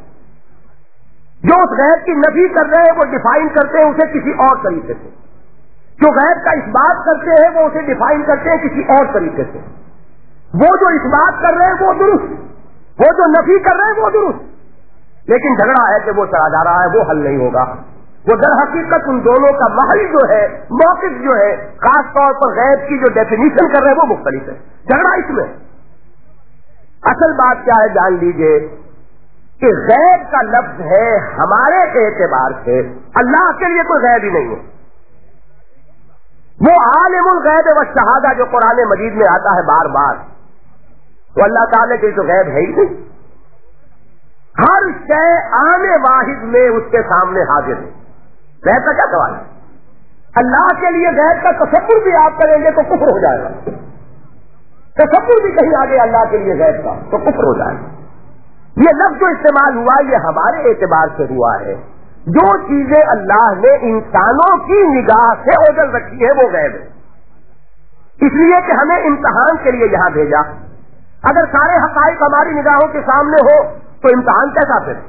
Speaker 1: جو اس غیب کی نفی کر رہے ہیں وہ ڈیفائن کرتے ہیں اسے کسی اور طریقے سے, جو غیب کا اس بات کرتے ہیں وہ اسے ڈیفائن کرتے ہیں کسی اور طریقے سے. وہ جو اس بات کر رہے ہیں وہ درست, وہ جو نفی کر رہے ہیں وہ درست, لیکن جھگڑا ہے کہ وہ چلا جا رہا ہے, وہ حل نہیں ہوگا. وہ در حقیقت ان دونوں کا محل جو ہے, موقف جو ہے, خاص طور پر غیب کی جو ڈیفینیشن کر رہے ہیں وہ مختلف ہے. جھگڑا اس میں اصل بات کیا ہے جان لیجئے کہ غیب کا لفظ ہے ہمارے اعتبار سے اللہ کے لیے کوئی غیب ہی نہیں ہے. وہ عالم الغیب والشہادہ جو قرآن مجید میں آتا ہے بار بار, تو اللہ تعالیٰ کے تو غیب ہے ہی نہیں. ہر شے آنے واحد میں اس کے سامنے حاضر ہے. غیب کا کیا سوال ہے؟ اللہ کے لیے غیب کا تصور بھی آپ کریں گے تو کفر ہو جائے گا. تصور بھی کہیں آگے اللہ کے لیے غیب کا تو کفر ہو جائے گا. یہ لفظ جو استعمال ہوا یہ ہمارے اعتبار سے ہوا ہے. جو چیزیں اللہ نے انسانوں کی نگاہ سے اوجل رکھی ہے وہ غیب ہے, اس لیے کہ ہمیں امتحان کے لیے یہاں بھیجا. اگر سارے حقائق ہماری نگاہوں کے سامنے ہو تو امتحان کیسا پھر؟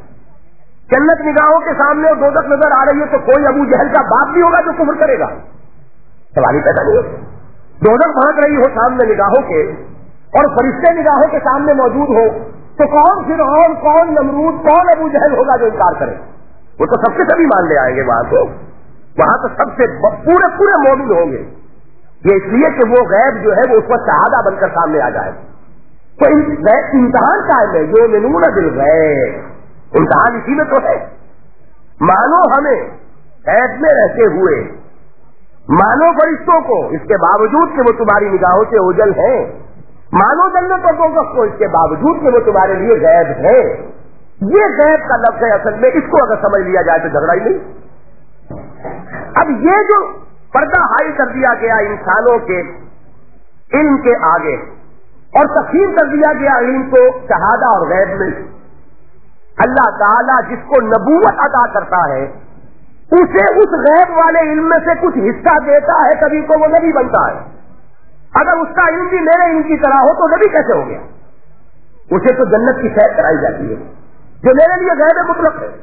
Speaker 1: جنت نگاہوں کے سامنے اور دوزخ نظر آ رہی ہے تو کوئی ابو جہل کا باپ بھی ہوگا جو کفر کرے گا؟ سوال ہی پیدا نہیں ہوگا. دوزخ بھانک رہی ہو سامنے نگاہوں کے اور فرشتے نگاہوں کے سامنے موجود ہو تو کون فرعون, کون نمرود, کون ابو جہل ہوگا جو انکار کرے؟ وہ تو سب سے سبھی مان لے آئیں گے وہاں تو, وہاں تو سب سے پورے پورے مومن ہوں گے. یہ اس لیے کہ وہ غیب جو ہے وہ اس وقت شہادہ بن کر سامنے آ جائے. تو امتحان کا ہے جو منون بالغیب, امتحان اسی میں تو ہے. مانو ہمیں غیب میں رہتے ہوئے, مانو فرشتوں کو اس کے باوجود کہ وہ تمہاری نگاہوں سے اوجل ہیں, مانو جنت اور دوزخ کو اس کے باوجود کہ وہ تمہارے لیے غیب ہے. یہ غیب کا لفظ ہے اصل میں, اس کو اگر سمجھ لیا جائے تو جھگڑا ہی نہیں. اب یہ جو پردہ ہائی کر دیا گیا انسانوں کے علم کے آگے اور تقسیم کر دیا گیا علم کو شہادہ اور غیب میں, اللہ تعالیٰ جس کو نبوت عطا کرتا ہے اسے اس غیب والے علم میں سے کچھ حصہ دیتا ہے, کبھی کو وہ نبی بنتا ہے. اگر اس کا علم بھی میرے علم کی طرح ہو تو نبی کیسے ہو گیا؟ اسے تو جنت کی سیر کرائی جاتی ہے جو میرے لیے غیب مطلق ہے,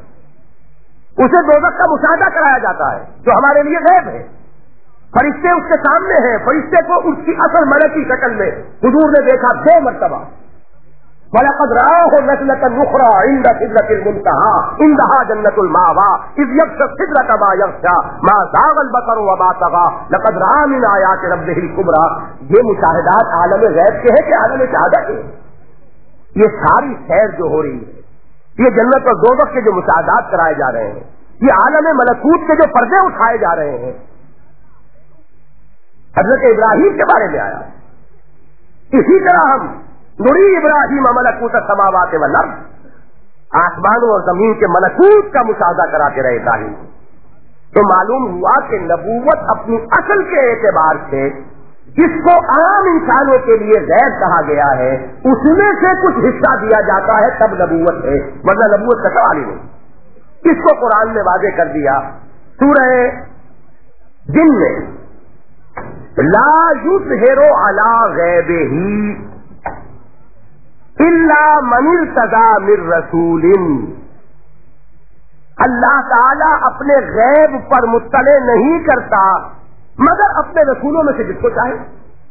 Speaker 1: اسے دوزخ کا مشاہدہ کرایا جاتا ہے جو ہمارے لیے غیب ہے. فرشتے اس کے سامنے ہیں, فرشتے کو اس کی اصل ملکی شکل میں حضور نے دیکھا دو مرتبہ. وَلَقَدْ رَآهُ نَزْلَةً أُخْرَىٰ عِندَ سِدْرَةِ الْمُنتَهَىٰ عِندَهَا جَنَّةُ الْمَأْوَىٰ إِذْ يَغْشَى السِّدْرَةَ مَا يَغْشَىٰ مَا زَاغَ الْبَصَرُ وَمَا طَغَىٰ لَقَدْ رَأَىٰ مِنْ آيَاتِ رَبِّهِ الْكُبْرَىٰ. یہ مشاہدات عالم غیب کے ہیں کہ عالم شہادت کے؟ یہ ساری سیر جو ہو رہی ہے, یہ جنت اور دوزخ کے جو مشاہدات کرائے جا رہے ہیں, یہ عالم ملکوت کے جو پردے اٹھائے جا رہے ہیں, حضرت ابراہیم کے بارے میں آیا. اسی طرح ہم نری ابراہیم ملکوت السماوات والارض، آسمانوں اور زمین کے ملکوت کا مشاہدہ کراتے رہے ابراہیم. تو معلوم ہوا کہ نبوت اپنی اصل کے اعتبار سے جس کو عام انسانوں کے لیے غیب کہا گیا ہے اس میں سے کچھ حصہ دیا جاتا ہے تب نبوت ہے، ورنہ نبوت کا سوال ہی نہیں. اس کو قرآن نے واضح کر دیا سورہ جن میں، لا یظہر علی غیبہ الا من ارتضی من رسول. اللہ تعالیٰ اپنے غیب پر مطلع نہیں کرتا مگر اپنے رسولوں میں سے جس کو چاہے.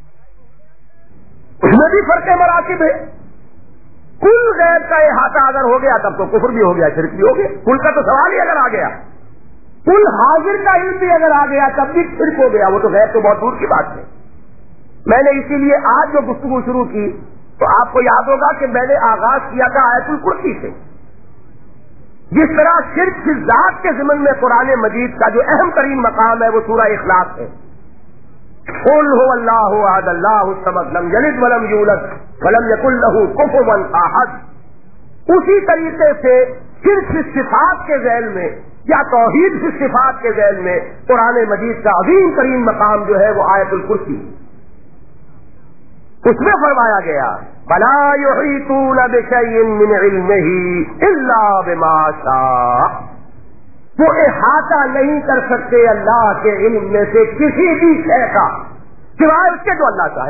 Speaker 1: اس میں بھی فرق مراتب ہے. کل غیب کا احاطہ اگر ہو گیا تب تو کفر بھی ہو گیا، شرک بھی ہو گیا. کل کا تو سوال ہی اگر آ گیا، کل حاضر کا علم بھی اگر آ گیا تب بھی شرک ہو گیا. وہ تو غیب تو بہت دور کی بات ہے. میں نے اسی لیے آج جو گفتگو شروع کی تو آپ کو یاد ہوگا کہ میں نے آغاز کیا تھا آیت الکرسی سے. جس طرح شرک فی ذات کے ضمن میں قرآن مجید کا جو اہم ترین مقام ہے وہ سورہ اخلاص ہے. قل هو اللہ احد اللہ الصمد لم یلد ولم یولد ولم یکن لہ کفوا احد. اسی طریقے سے شرک فی صفات کے ذیل میں یا توحید فی صفات کے ذیل میں قرآن مجید کا عظیم ترین مقام جو ہے وہ آیت الکرسی. اس میں فرمایا گیا بلا یحیطون بشیء من علمہ الا بما شاء. وہ احاطہ نہیں کر سکتے اللہ کے علم میں سے کسی بھی شے کا سوائے اس کے جو اللہ چاہے.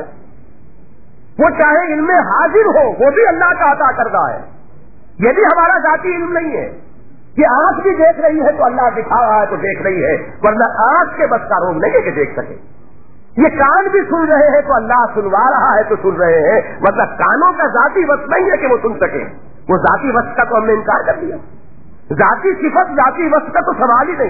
Speaker 1: وہ چاہے علم حاضر ہو وہ بھی اللہ کا عطا کردہ ہے. یہ بھی ہمارا ذاتی علم نہیں ہے. یہ آنکھ بھی دیکھ رہی ہے تو اللہ دکھا رہا ہے تو دیکھ رہی ہے، ورنہ آنکھ کے بس کا روگ نہیں ہے کہ دیکھ سکے. یہ کان بھی سن رہے ہیں تو اللہ سنوا رہا ہے تو سن رہے ہیں، مطلب کانوں کا ذاتی وصف نہیں ہے کہ وہ سن سکے. وہ ذاتی وصف کا تو ہم نے انکار کر دیا. ذاتی صفت ذاتی وصف کا تو سوال ہی نہیں.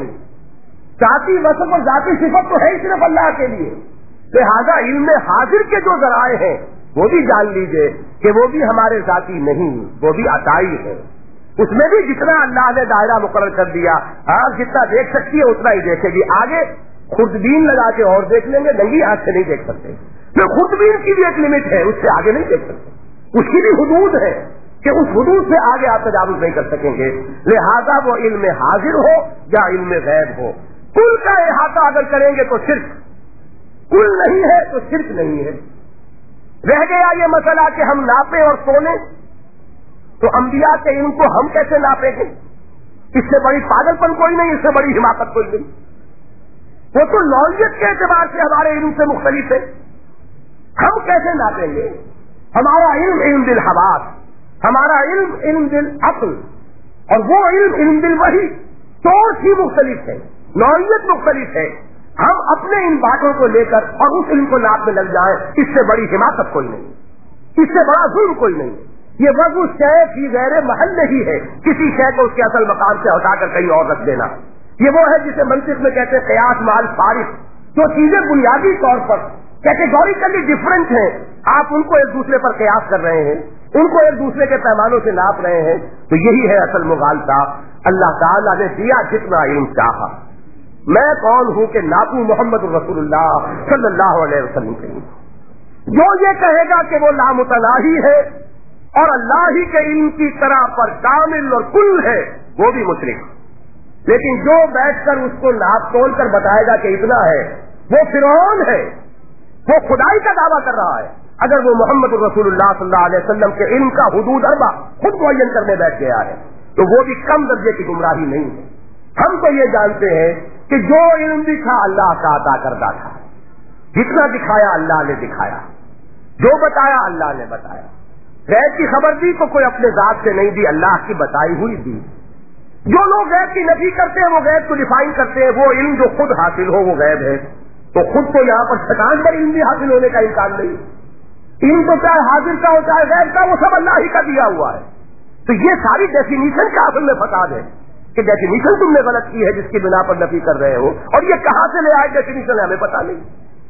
Speaker 1: ذاتی وصف اور ذاتی صفت تو ہے ہی صرف اللہ کے لیے. لہذا علم حاضر کے جو ذرائع ہیں وہ بھی جان لیجئے کہ وہ بھی ہمارے ذاتی نہیں، وہ بھی عطائی ہے. اس میں بھی جتنا اللہ نے دائرہ مقرر کر دیا آپ جتنا دیکھ سکتی ہے اتنا ہی دیکھے گی. آگے خوردبین لگا کے اور دیکھ لیں گے، ننگی آنکھ سے نہیں دیکھ سکتے. پھر خوردبین کی بھی ایک لمٹ ہے، اس سے آگے نہیں دیکھ سکتے. اس کی بھی حدود ہے کہ اس حدود سے آگے آپ تجاوز نہیں کر سکیں گے. لہذا وہ علم حاضر ہو یا علم غیب ہو، کل کا احاطہ اگر کریں گے تو شرک، کل نہیں ہے تو شرک نہیں ہے. رہ گیا یہ مسئلہ کہ ہم ناپیں اور سونے، تو انبیاء کے علم کو ہم کیسے ناپیں گے؟ اس سے بڑی پاگل پن کوئی نہیں، اس سے بڑی حماقت کوئی نہیں. وہ تو نوعیت کے اعتبار سے ہمارے علم سے مختلف ہے. ہم کیسے ناپیں گے؟ ہمارا علم علم دل حواس، ہمارا علم علم دل عقل، اور وہ علم علم دل وحی. سورس ہی مختلف ہے، نوعیت مختلف ہے. ہم اپنے ان باتوں کو لے کر اور اس علم کو ناپ میں لگ جائیں، اس سے بڑی حماقت کوئی نہیں، اس سے بڑا ظلم کوئی نہیں. یہ وضع شے کی غیر محل نہیں ہے، کسی شے کو اس کے اصل مقام سے ہٹا کر کہیں اور رکھ دینا. یہ وہ ہے جسے منطق میں کہتے ہیں قیاس مال فارق. جو چیزیں بنیادی طور پر کیٹیگوریکلی ڈفرنٹ ہیں، آپ ان کو ایک دوسرے پر قیاس کر رہے ہیں، ان کو ایک دوسرے کے پیمانوں سے ناپ رہے ہیں، تو یہی ہے اصل مغالطہ. اللہ تعالیٰ نے دیا جتنا علم چاہا. میں کون ہوں کہ ناپوں محمد رسول اللہ صلی اللہ علیہ وسلم کے لیے. جو یہ کہے گا کہ وہ لامتناہی ہے اور اللہ ہی کے علم کی طرح پر کامل اور کل ہے، وہ بھی مشرک. لیکن جو بیٹھ کر اس کو ناپ تول کر بتائے گا کہ اتنا ہے، وہ فرعون ہے، وہ خدائی کا دعویٰ کر رہا ہے. اگر وہ محمد رسول اللہ صلی اللہ علیہ وسلم کے علم کا حدود اربع خود معین کرنے بیٹھ گیا ہے تو وہ بھی کم درجے کی گمراہی نہیں ہے. ہم تو یہ جانتے ہیں کہ جو علم دکھا اللہ کا عطا کردہ تھا، جتنا دکھایا اللہ نے دکھایا، جو بتایا اللہ نے بتایا. غیب کی خبر دی تو کوئی اپنے ذات سے نہیں دی، اللہ کی بتائی ہوئی دی. جو لوگ غیب کی نفی کرتے ہیں وہ غیب کو ڈیفائن کرتے ہیں، وہ علم جو خود حاصل ہو وہ غیب ہے. تو خود کو یہاں پر چھٹان پر علم بھی حاصل ہونے کا امکان نہیں. علم تو چاہے حاضر کا ہو چاہے غیب کا، وہ سب اللہ ہی کا دیا ہوا ہے. تو یہ ساری ڈیفینیشن کا اصل میں فساد ہے کہ ڈیفینیشن تم نے غلط کی ہے جس کی بنا پر نفی کر رہے ہو. اور یہ کہاں سے لے آئے ڈیفینیشن ہمیں پتا نہیں.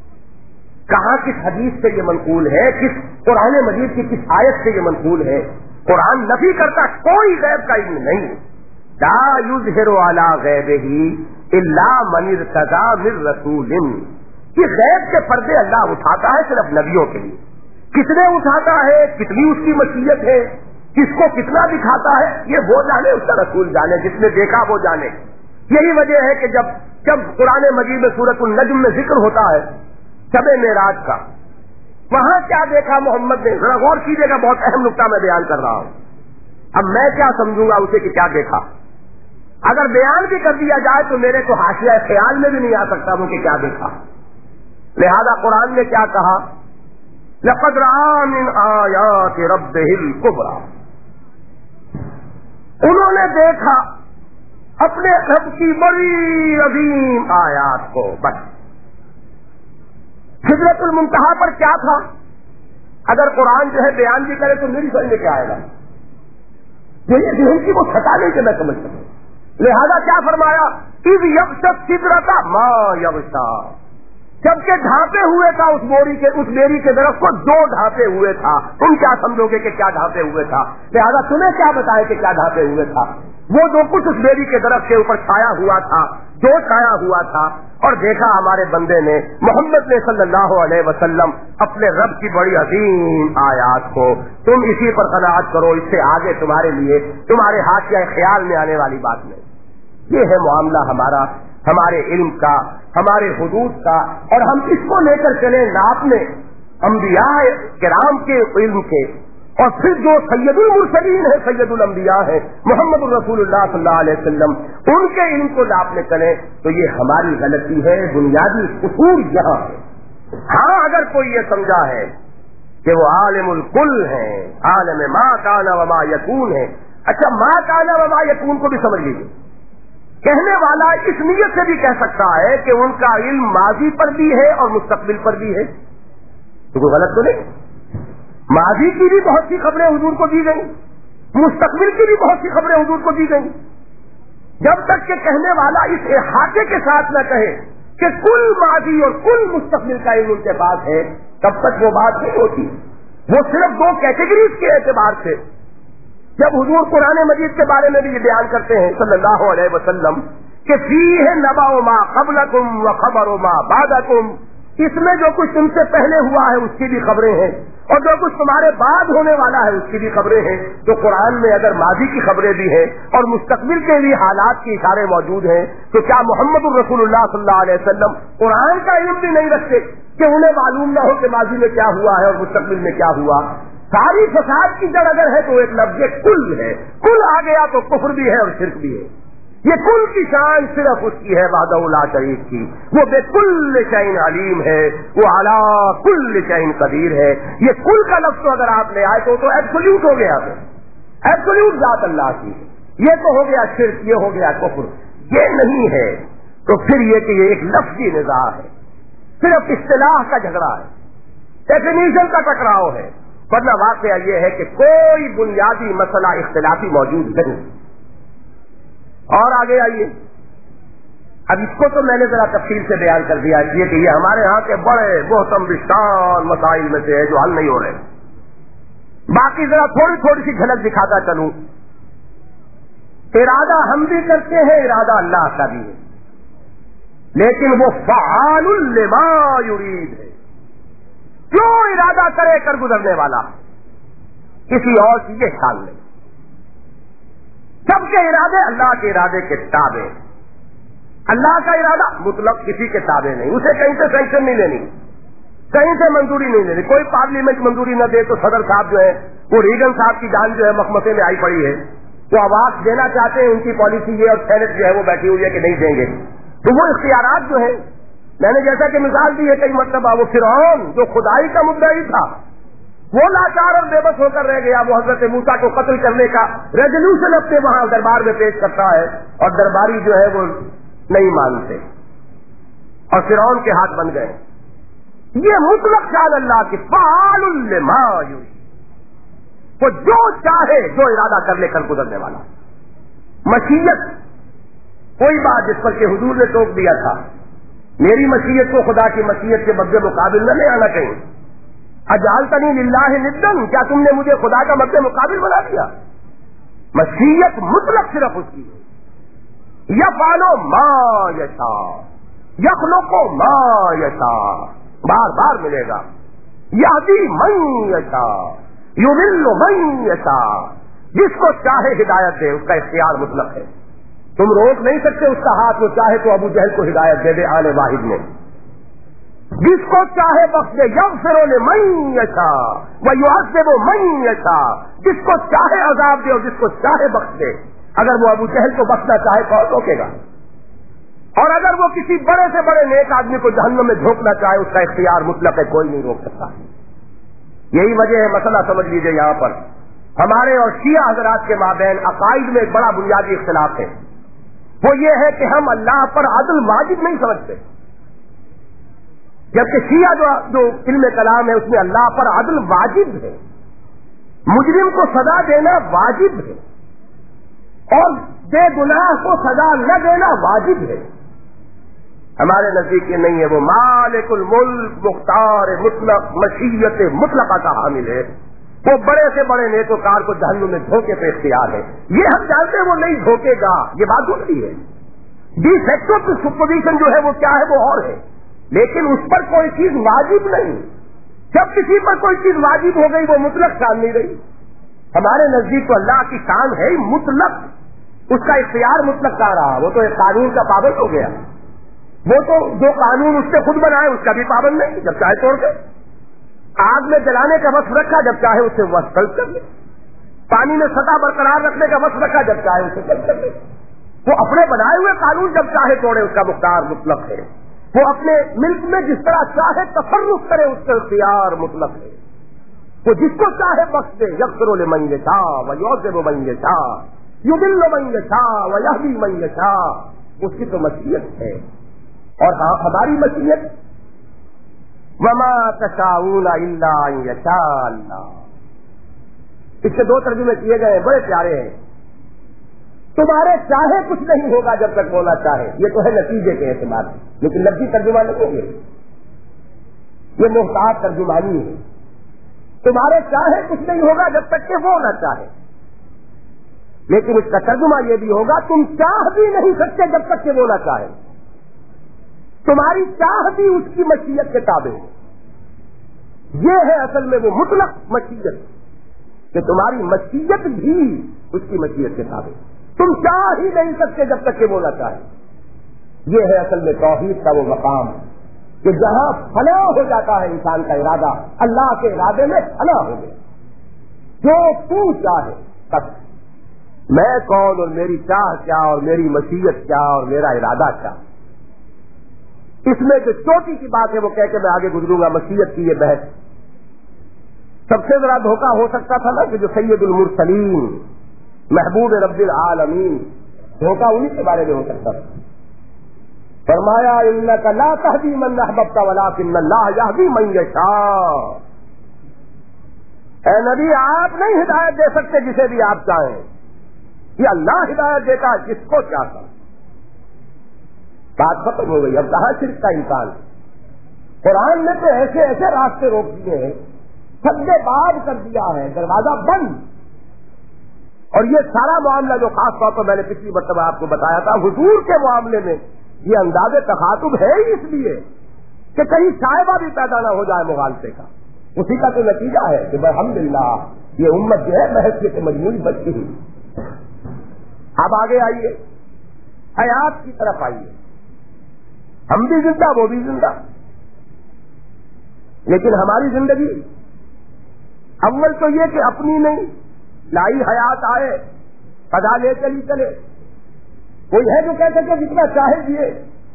Speaker 1: کہاں کس حدیث سے یہ منقول ہے، کس قرآن مجید کی کس آیت سے یہ منقول ہے. قرآن نفی کرتا کوئی غیب کا علم نہیں. لا یظہر علی غیبہ الا من ارتضی من رسول. کہ غیب کے پردے اللہ اٹھاتا ہے صرف نبیوں کے لیے. کتنے اٹھاتا ہے, کتنی اس کی مشیت ہے, کس کو کتنا دکھاتا ہے, یہ وہ جانے, اس کا رسول جانے, جس نے دیکھا وہ جانے. یہی وجہ ہے کہ جب جب قرآن مجید میں سورۃ النجم میں ذکر ہوتا ہے شب معراج کا, وہاں کیا دیکھا محمد نے, ذرا غور کیجیے گا, بہت اہم نقطہ میں بیان کر رہا ہوں. اب میں کیا سمجھوں گا اسے کہ کیا دیکھا. اگر بیان بھی کر دیا جائے تو میرے کو حاشیہ خیال میں بھی نہیں آ سکتا وہ کہ کیا دیکھا. لہذا قرآن نے کیا کہا, لقد رأى من آیات ربہ الکبریٰ, انہوں نے دیکھا اپنے رب کی بڑی عظیم آیات کو. بس سدرۃ المنتہا پر کیا تھا, اگر قرآن جو ہے بیان بھی کرے تو میری سمجھ میں کیا آئے گا, یہ ذہن کی وہ چھٹانے کے میں سمجھ سکوں. لہذا کیا فرمایا, اذ یغشی السدرۃ ما یغشی, جبکہ ڈھانپے ہوئے تھا اس موری کے اس بیری کے درخت کو, جو ڈھانپے ہوئے تھا. تم کیا سمجھو گے کہ کیا ڈھانپے ہوئے تھا, لہذا تمہیں کیا بتائے کہ کیا ڈھانپے ہوئے تھا. وہ جو کچھ اس بیری کے درخت کے اوپر چھایا ہوا تھا, جو چھایا ہوا تھا, اور دیکھا ہمارے بندے نے محمد نے صلی اللہ علیہ وسلم اپنے رب کی بڑی عظیم آیات کو. تم اسی پر قناعت کرو, اس سے آگے تمہارے لیے تمہارے ہاتھ یا خیال میں آنے والی بات نہیں. یہ ہے معاملہ ہمارا, ہمارے علم کا, ہمارے حدود کا, اور ہم اس کو لے کر چلیں ناپنے انبیاء کرام کے علم کے, اور پھر جو سید المرسلین ہے, سید الانبیاء ہے محمد الرسول اللہ صلی اللہ علیہ وسلم, ان کے علم کو ناپنے چلیں تو یہ ہماری غلطی ہے. بنیادی قصور یہاں ہے. ہاں اگر کوئی یہ سمجھا ہے کہ وہ عالم الکل ہے, عالم ما کان وما یکون ہے, اچھا ما کان وما یکون کو بھی سمجھ لیجیے. کہنے والا اس نیت سے بھی کہہ سکتا ہے کہ ان کا علم ماضی پر بھی ہے اور مستقبل پر بھی ہے, تو کوئی غلط تو نہیں. ماضی کی بھی بہت سی خبریں حضور کو دی گئی, مستقبل کی بھی بہت سی خبریں حضور کو دی گئی. جب تک کہ کہنے والا اس احاطے کے ساتھ نہ کہے کہ کل ماضی اور کل مستقبل کا علم ان کے پاس ہے, تب تک وہ بات نہیں ہوتی. وہ صرف دو کیٹیگریز کے اعتبار سے. جب حضور قرآن مجید کے بارے میں بھی یہ بیان کرتے ہیں صلی اللہ علیہ وسلم کہ فیہ نبأ ما قبلکم وخبر ما بعدکم, اس میں جو کچھ تم سے پہلے ہوا ہے اس کی بھی خبریں ہیں, اور جو کچھ تمہارے بعد ہونے والا ہے اس کی بھی خبریں ہیں. تو قرآن میں اگر ماضی کی خبریں بھی ہیں اور مستقبل کے بھی حالات کے اشارے موجود ہیں, تو کیا محمد الرسول اللہ صلی اللہ علیہ وسلم قرآن کا علم بھی نہیں رکھتے کہ انہیں معلوم نہ ہو کہ ماضی میں کیا ہوا ہے اور مستقبل میں کیا ہوا. ساری فساد کی جڑ اگر ہے تو ایک لفظ کل ہے. کل آ گیا تو کفر بھی ہے اور شرک بھی ہے. یہ کل کی شان صرف اس کی ہے وحدہ لا شریک کی. وہ بے کل شیء علیم ہے, وہ علی کل شیء قدیر ہے. یہ کل کا لفظ تو اگر آپ لے آئے تو تو ایبسولوٹ ہو گیا, تو ایبسولوٹ ذات اللہ کی. یہ تو ہو گیا شرک, یہ ہو گیا کفر. یہ نہیں ہے تو پھر یہ کہ یہ ایک لفظی نزاع ہے, صرف اصطلاح کا جھگڑا ہے, ڈیفینیشن کا ٹکراؤ ہے. ورنہ واقعہ یہ ہے کہ کوئی بنیادی مسئلہ اختلافی موجود نہیں. اور آگے آئیے, اب اس کو تو میں نے ذرا تفصیل سے بیان کر دیا یہ کہ یہ ہمارے ہاں کے بڑے محتم بشان مسائل میں سے ہے جو حل نہیں ہو رہے. باقی ذرا تھوڑی تھوڑی سی جھلک دکھاتا چلوں. ارادہ ہم بھی کرتے ہیں, ارادہ اللہ کا بھی ہے, لیکن وہ فعال لما یرید ہے, جو ارادہ کرے کر گزرنے والا, کسی اور کی یہ خیال نہیں. سب کے ارادے اللہ کے ارادے کے تابع. اللہ کا ارادہ مطلق کسی کے تابع نہیں, اسے کہیں سے سینکشن نہیں لینی, کہیں سے منظوری نہیں لینی. کوئی پارلیمنٹ منظوری نہ دے تو صدر صاحب جو ہے وہ ریگن صاحب کی جان جو ہے مخمسے میں آئی پڑی ہے, وہ آواز دینا چاہتے ہیں, ان کی پالیسی یہ اور سینٹ جو ہے وہ بیٹھی ہوئی ہے کہ نہیں دیں گے. تو وہ اختیارات جو ہے, میں نے جیسا کہ مثال دی ہے کئی مرتبہ, وہ فرعون جو خدائی کا مدعی تھا وہ لاچار اور بے بس ہو کر رہ گیا. وہ حضرت موسیٰ کو قتل کرنے کا ریزولوشن اپنے وہاں دربار میں پیش کرتا ہے, اور درباری جو ہے وہ نہیں مانتے اور فرعون کے ہاتھ بن گئے. یہ مطلق شان اللہ کی فعال لما یرید, وہ جو چاہے جو ارادہ کر لے کر گزرنے والا. مشیت کوئی بات جس پر کہ حضور نے ٹوک دیا تھا, میری مشیت کو خدا کی مشیت کے مد مقابل نہ لے آنا کہیں. اجعلتنی للہ ندًا, کیا تم نے مجھے خدا کا مد مقابل بنا دیا. مشیت مطلق صرف اس کی, یفعل ما یشاء, यखलुकु मा यशा, बार बार मिलेगा। यहदी मन यशा युदिल्लु मन यशा, जिसको चाहे हिदायत दे, उसका इख्तियार मुतलक है। तुम रोक नहीं सकते उसका हाथ, वो चाहे तो अबू जहल को हिदायत दे दे आने वाहिद में। जिसको चाहे बख्श दे, यग़फ़िरु लिमन यशा व युअज़्ज़िबु मन यशा, जिसको चाहे अजाब दे और जिसको चाहे बख्श दे। अगर वो अबू जहल को बख्शना चाहे कौन रोकेगा? और अगर वो किसी बड़े से बड़े नेक आदमी को जहन्नम में झोंकना चाहे, उसका इख्तियार मुतलक है, कोई नहीं रोक सकता। यही वजह है, मसला समझ लीजिए, यहां पर हमारे और शिया हजरात के माबैन अकाइद में एक बड़ा बुनियादी इख्तिलाफ है। वो ये है कि हम अल्लाह पर अदल वाजिब नहीं समझते, जबकि शिया जो जो इल्म कलाम है उसमें अल्लाह पर अदल वाजिब है। मुजरिम को सजा देना वाजिब है और बेगुनाह को सजा न देना वाजिब है। हमारे नजदीक ये नहीं है। वो मालिकुल मुल्क मुख्तार मुतलक मशीयत मुतलका का हामिल है। वो बड़े से बड़े नेकोकार को जहन्नुम में धोखे पे इख्तियार है। ये हम जानते हैं वो नहीं धोखेगा, ये बात दूसरी है। डी फैक्टो सुपरविजन जो है वो क्या है, वो और है, लेकिन उस पर कोई चीज वाजिब नहीं। जब किसी पर कोई चीज वाजिब हो गई वो मुतलक शान नहीं रही। हमारे नजदीक तो अल्लाह की शान है ही मुतलक, उसका इख्तियार मुतलक का रहा। वो तो एक कानून का पाबंद हो गया। वो तो जो कानून उसने खुद बनाए उसका भी पाबंद नहीं, जब चाहे तोड़ के। आग में जलाने का वस्फ रखा, जब चाहे उसे वस्फ कल्प कर ले। पानी में सतह बरकरार रखने का वस्फ रखा, जब चाहे उसे कल्प कर ले। वो अपने बनाए हुए कानून जब चाहे तोड़े, उसका मुख्तार मुतलक है। वो अपने मिल्क में जिस तरह चाहे तफर्रुख करे, उसका इख्तियार मुतलक है। वो जिसको चाहे बख्श दे, यग़फ़िरु लिमन यशा व युअज़्ज़िबु मन यशा युदिल्लु मन यशा व यहदी मन यशा, उसकी तो मशीयत है। और हाँ, हमारी मशीयत वमा तशाऊना इल्ला अन यशा अल्लाह। इससे दो तर्जुमे किए गए हैं, बड़े प्यारे हैं। तुम्हारे चाहे कुछ नहीं होगा जब तक बोला चाहे, ये तो है नतीजे के एतबार से, लेकिन लफ्जी तर्जुमा नहीं है, ये मुहताज तर्जुमानी है। तुम्हारे चाहे कुछ नहीं होगा जब तक के वो न चाहे, लेकिन इसका तर्जुमा ये भी होगा तुम चाह भी नहीं सकते जब तक के वो न चाहे। तुम्हारी चाह भी उसकी मशीयत के ताबे है। ये है असल में वो मुतलक मशीयत, कि तुम्हारी मशीयत भी उसकी मशीयत के ताबे। तुम चाह ही नहीं सकते जब तक के वो न चाहे। ये है असल में तौहीद का वो मकाम, कि जहां फना हो जाता है इंसान का इरादा, अल्लाह के इरादे में फना हो गया। जो तू चाहे तब, मैं कौन और मेरी चाह क्या और मेरी मशीयत क्या और मेरा इरादा क्या। इसमें जो चोटी की बात है वो कह के मैं आगे गुजरूंगा। मशीयत की ये बहस सबसे बड़ा धोखा हो सकता था ना, कि जो सैयदुल मुरसलीन महबूब रब्बिल आलमीन, धोखा उन्हीं के बारे में हो सकता था। फरमाया इन्नका ला तहदी मन अहबब्ता वलाकिन्नल्लाह यहदी मन यशा। ऐ नबी, आप नहीं हिदायत दे सकते जिसे भी आप चाहें, ये अल्लाह हिदायत देता है जिसको चाहता। बात खत्म हो गई। अब कहां शिर्क का इंसान। कुरान ने तो ऐसे ऐसे रास्ते रोक दिए हैं, सद्देबाज कर दिया है, दरवाजा बंद। और ये सारा मामला जो खास तौर पर मैंने पिछली मरतबा आपको बताया था, हुजूर के मामले में ये अंदाजे तखातुब है ही इसलिए कि कहीं साहिबा भी पैदा ना हो जाए मुगालसे का। उसी का तो नतीजा है कि अल्हम्दुलिल्लाह ये उम्मत जो है महसियत मजमूई बच गई। अब आगे आइए, हयात की तरफ आइए। हम भी जिंदा, वो भी जिंदा, लेकिन हमारी जिंदगी अव्वल तो ये कि अपनी नहीं लाई हयात आए, सदा ले चली चले। कोई है जो कह सके जितना चाहे जिए,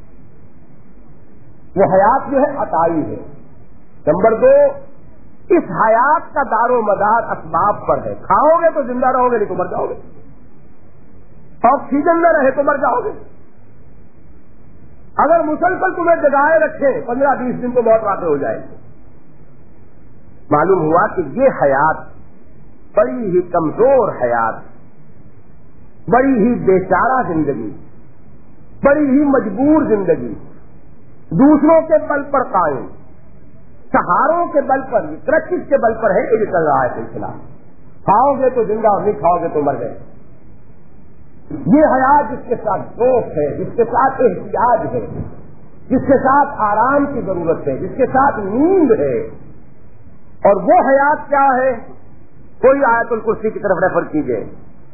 Speaker 1: वो हयात जो है अताई है। नंबर दो, इस हयात का दारो मदार असबाब पर है। खाओगे तो जिंदा रहोगे, नहीं तो मर जाओगे। ऑक्सीजन न रहे तो मर जाओगे। अगर मुसलसल तुम्हें जगाए रखे पंद्रह बीस दिन तो मौत वाक़ई हो जाएगी। मालूम हुआ कि ये हयात बड़ी ही कमजोर हयात, बड़ी ही बेचारा जिंदगी, बड़ी ही मजबूर जिंदगी, दूसरों के बल पर कायम, सहारों के बल पर, क्रचिस के बल पर है ये चल रहा है सिलसिला। खाओगे तो जिंदा और नहीं खाओगे तो मर गए। ये हयात जिसके साथ जोश है, जिसके साथ एहतियाज है, جس کے ساتھ آرام کی ضرورت ہے، جس کے ساتھ نیند ہے، اور وہ حیات کیا ہے؟ کوئی آیت الکرسی کی طرف ریفر کیجیے.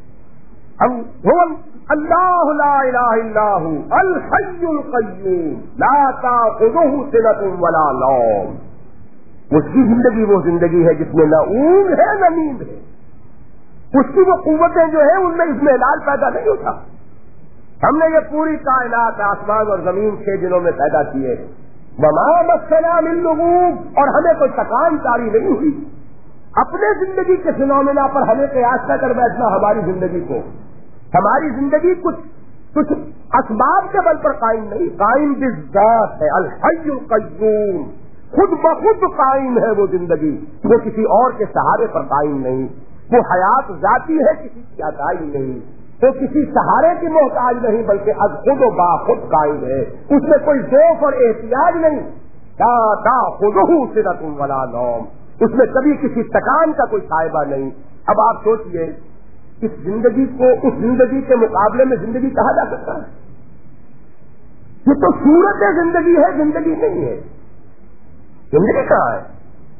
Speaker 1: اللہ لا الہ الا ھو الحی القیوم لا تأخذہ سنۃ ولا نوم. اس کی زندگی وہ زندگی ہے جس میں نہ اونگ ہے نہ نیند ہے. اس کی وہ قوتیں جو ہیں ان میں اس میں علاج پیدا نہیں ہوتا. ہم نے یہ پوری کائنات آسمان اور زمین چھ دنوں میں پیدا کیے. وما مسنا من لغوب، اور ہمیں کوئی تکان کاری نہیں ہوئی. اپنے زندگی کے فنومینا پر ہمیں قیاس نہ کر بیٹھنا ہماری زندگی کو. ہماری زندگی کچھ کچھ اسباب کے بل پر قائم نہیں، قائم بالذات ہے. الحی القیوم، خود بخود قائم ہے وہ زندگی، وہ کسی اور کے سہارے پر قائم نہیں. وہ حیات ذاتی ہے، کسی کی عطائی نہیں. وہ کسی سہارے کی محتاج نہیں بلکہ از خود و با خود قائم ہے. اس میں کوئی ذوق اور احتیاج نہیں. لا تأخذہ سنۃ ولا نوم، اس میں کبھی کسی تکان کا کوئی صائبہ نہیں. اب آپ سوچئے اس زندگی کو اس زندگی کے مقابلے میں زندگی کہا جا سکتا ہے؟ یہ تو صورت زندگی ہے، زندگی نہیں ہے. زندگی کہاں ہے؟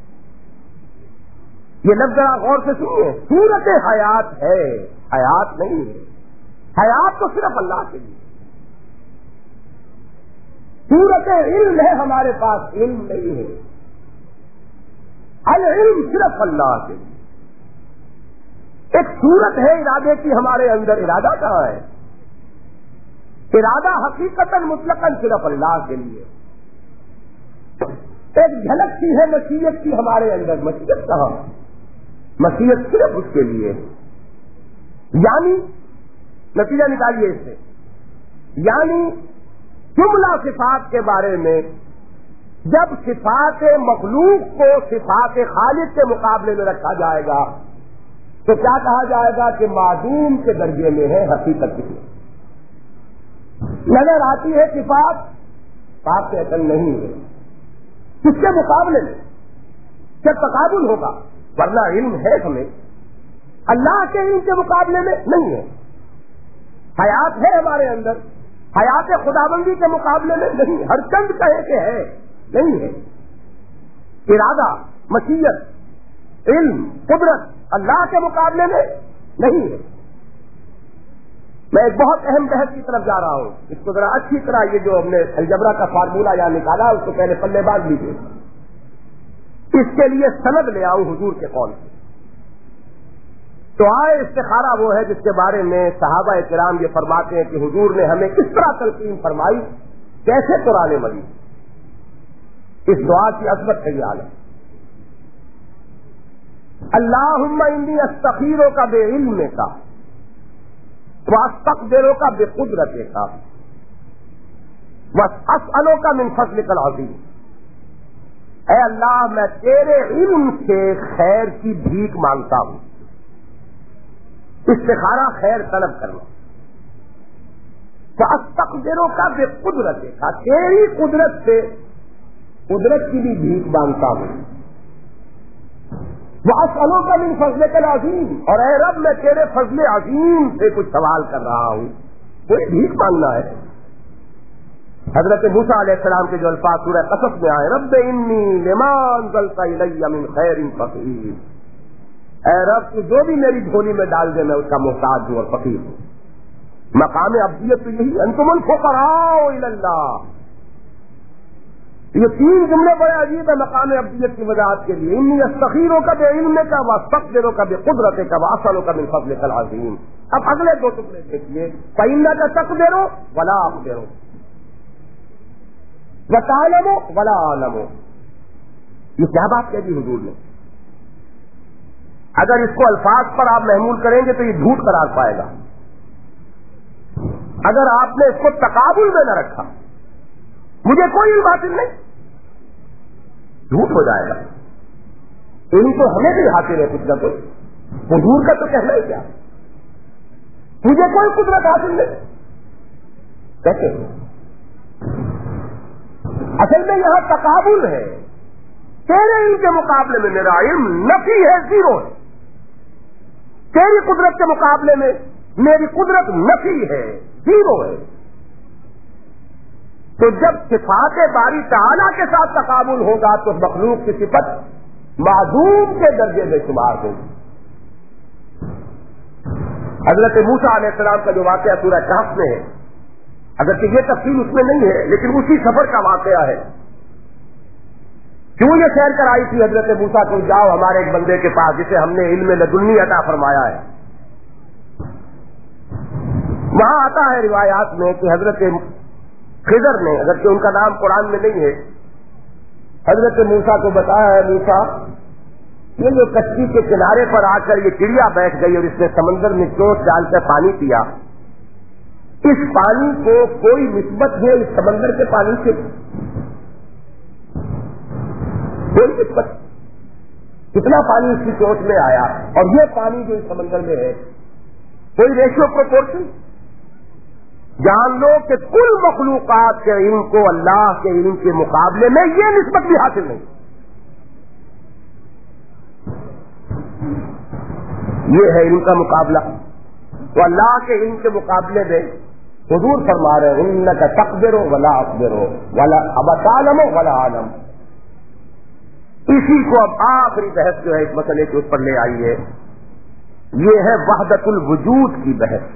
Speaker 1: یہ لفظ ذرا غور سے سنیے. صورت حیات ہے، حیات نہیں ہے. حیات تو صرف اللہ کے لیے. صورت علم ہے ہمارے پاس، علم نہیں ہے. العلم صرف اللہ کے لیے. ایک صورت ہے ارادے کی ہمارے اندر، ارادہ کہاں ہے؟ ارادہ حقیقتاً مطلقاً صرف اللہ کے لیے. ایک جھلک سی ہے مشیت کی ہمارے اندر، مشیت کہاں؟ مشیت صرف اس کے لیے. یعنی نتیجہ نکالیے اس سے، یعنی جملہ صفات کے بارے میں جب صفات مخلوق کو صفات خالق کے مقابلے میں رکھا جائے گا تو کیا کہا جائے گا کہ معدوم کے درجے میں ہے حقیقت کی. نظر آتی ہے صفات، بات سے عقل نہیں ہے. کس کے مقابلے میں کیا تقابل ہوگا؟ ورنہ علم ہے ہمیں، اللہ کے علم کے مقابلے میں نہیں ہے. حیات ہے ہمارے اندر، حیات خداوندی کے مقابلے میں نہیں. ہر چند کہے کہ ہے، نہیں ہے. ارادہ، مشیت، علم، قدرت اللہ کے مقابلے میں نہیں ہے. میں ایک بہت اہم بحث کی طرف جا رہا ہوں. اس کو ذرا اچھی طرح یہ جو ہم نے الجبرا کا فارمولہ یہاں نکالا اس کو پہلے پلے باندھ لیجیے. اس کے لیے سند لے آؤں حضور کے قول سے. تو آئے استخارہ وہ ہے جس کے بارے میں صحابہ کرام یہ فرماتے ہیں کہ حضور نے ہمیں کس طرح تلقین فرمائی، کیسے قرآن مجید. اس دعا کی عظمت ہے یہ عالم. اللہم انی استخیروں کا بے علم کا واستقدروں کا بے قدرت کا واسألوں کا من فضلک العظیم. اے اللہ میں تیرے علم سے خیر کی بھیک مانگتا ہوں. استخارہ خیر طلب کرنا. واستقدروں کا بے قدرت کا، تیری قدرت سے قدرت کی بھی بھیک مانگتا ہوں. واسألوں کا من فضلک العظیم، اور اے رب میں تیرے فضل عظیم سے کچھ سوال کر رہا ہوں. کوئی بھیک مانگنا ہے. حضرت موسیٰ علیہ السلام کے جو الفاظ سورہ قصص میں آئے، رب انی لما انزلت الی من خیر فقیر. اے رب تو جو بھی میری جھولی میں ڈال دے میں اس کا محتاج ہوں اور فقیر ہوں. مقام عبدیت تو یہی، انتم الفقراء الی اللہ. یہ تین جملے بڑے عجیب ہے مقام عبدیت کی وضاحت کے لیے. انی استخیروں کا بے علم کا، واستقدروں کا بے قدرت کا، واسألوں کا من فضلک العظیم. اب اگلے دو ٹکڑے دیکھیے، فإنک تقدر ولا اقدر وتعلم ولا اعلم. یہ کیا بات کہہ دی حضور نے؟ اگر اس کو الفاظ پر آپ محمول کریں گے تو یہ جھوٹ قرار پائے گا. اگر آپ نے اس کو تقابل میں نہ رکھا، مجھے کوئی علم حاصل نہیں، جھوٹ ہو جائے گا. علم تو ہمیں بھی حاصل ہے کچھ نہ کچھ. حضور کا تو کہنا ہی کیا، مجھے کوئی قدرت حاصل نہیں کہتے. اصل میں یہاں تقابل ہے. تیرے علم کے مقابلے میں میرا علم نفی ہے، زیرو ہے. تیری قدرت کے مقابلے میں میری قدرت نفی ہے، زیرو ہے. تو جب صفات باری تعالیٰ کے ساتھ تقابل ہوگا تو مخلوق کی صفت معذوم کے درجے میں شمار ہوگی. حضرت موسیٰ علیہ السلام کا جو واقعہ سورہ کہف میں ہے، اگرچہ یہ تفصیل اس میں نہیں ہے لیکن اسی سفر کا واقعہ ہے. کیوں یہ سیر کرائی تھی حضرت موسیٰ کو، جاؤ ہمارے ایک بندے کے پاس جسے ہم نے علم لدنی عطا فرمایا ہے. وہاں آتا ہے روایات میں کہ حضرت خضر نے، اگرچہ ان کا نام قرآن میں نہیں ہے، حضرت موسیٰ کو بتایا ہے موسیٰ یہ جو کشتی کے کنارے پر آ کر یہ چڑیا بیٹھ گئی اور اس نے سمندر میں چوٹ ڈال کر پانی پیا، اس پانی کو کوئی نسبت ہے اس سمندر کے پانی سے؟ کوئی نسبت؟ کتنا پانی اس کی چوٹ میں آیا اور یہ پانی جو اس سمندر میں ہے، کوئی ریشو پروپورشن؟ جان لو کہ کل مخلوقات کے علم کو اللہ کے علم کے مقابلے میں یہ نسبت بھی حاصل نہیں. یہ ہے علم کا مقابلہ. تو اللہ کے علم کے مقابلے میں حضور فرما رہے ہیں انک تقدر ولا اقدر ولا اب تعلم ولا عالم. اسی کو اب آخری بحث جو ہے اس مسئلے کے اوپر لے آئی ہے، یہ ہے وحدت الوجود کی بحث.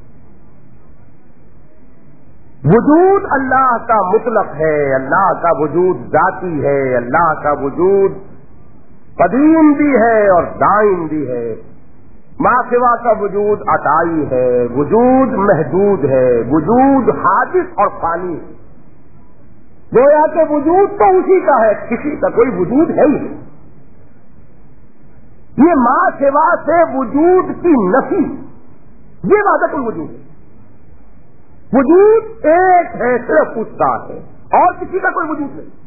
Speaker 1: وجود اللہ کا مطلق ہے، اللہ کا وجود ذاتی ہے، اللہ کا وجود قدیم بھی ہے اور دائم بھی ہے. ما سوا کا وجود عطائی ہے، وجود محدود ہے، وجود حادث اور فانی. گویا کہ وجود تو اسی کا ہے، کسی کا کوئی وجود ہے ہی. یہ ما سوا سے وجود کی نفی، یہ وحدت الوجود ہے. وجود ایک ہے، صرف اس کا ہے اور کسی کا کوئی وجود نہیں.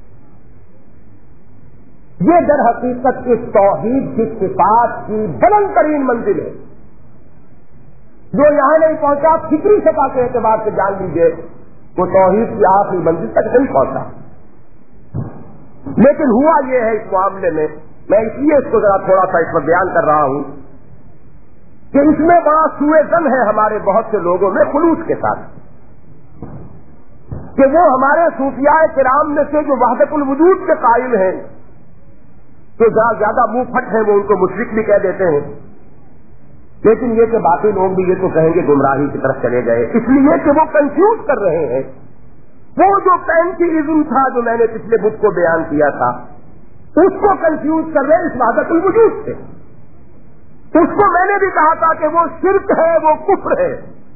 Speaker 1: یہ در حقیقت اس توحید کی صفات کی بلند ترین منزل ہے. جو یہاں نہیں پہنچا فکری سطح کے اعتبار سے جان لیجیے وہ توحید کی آخری منزل تک نہیں پہنچا. لیکن ہوا یہ ہے اس معاملے میں، میں اس لیے اس کو ذرا تھوڑا سا اس پر بیان کر رہا ہوں کہ اس میں بڑا سوء ظن ہے ہمارے بہت سے لوگوں میں خلوص کے ساتھ کہ وہ ہمارے صوفیاء کرام میں سے جو وحدت الوجود کے قائل ہیں تو زیادہ منہ پھٹ ہیں، وہ ان کو مشرک بھی کہہ دیتے ہیں. لیکن یہ کہ باقی لوگ بھی یہ تو کہیں گے گمراہی کی طرف چلے گئے، اس لیے کہ وہ کنفیوز کر رہے ہیں. وہ جو پینتھیزم تھا جو میں نے پچھلے بدھ کو بیان کیا تھا اس کو کنفیوز کر رہے ہیں اس وحدت الوجود سے. اس کو میں نے بھی کہا تھا کہ وہ شرک ہے، وہ کفر ہے.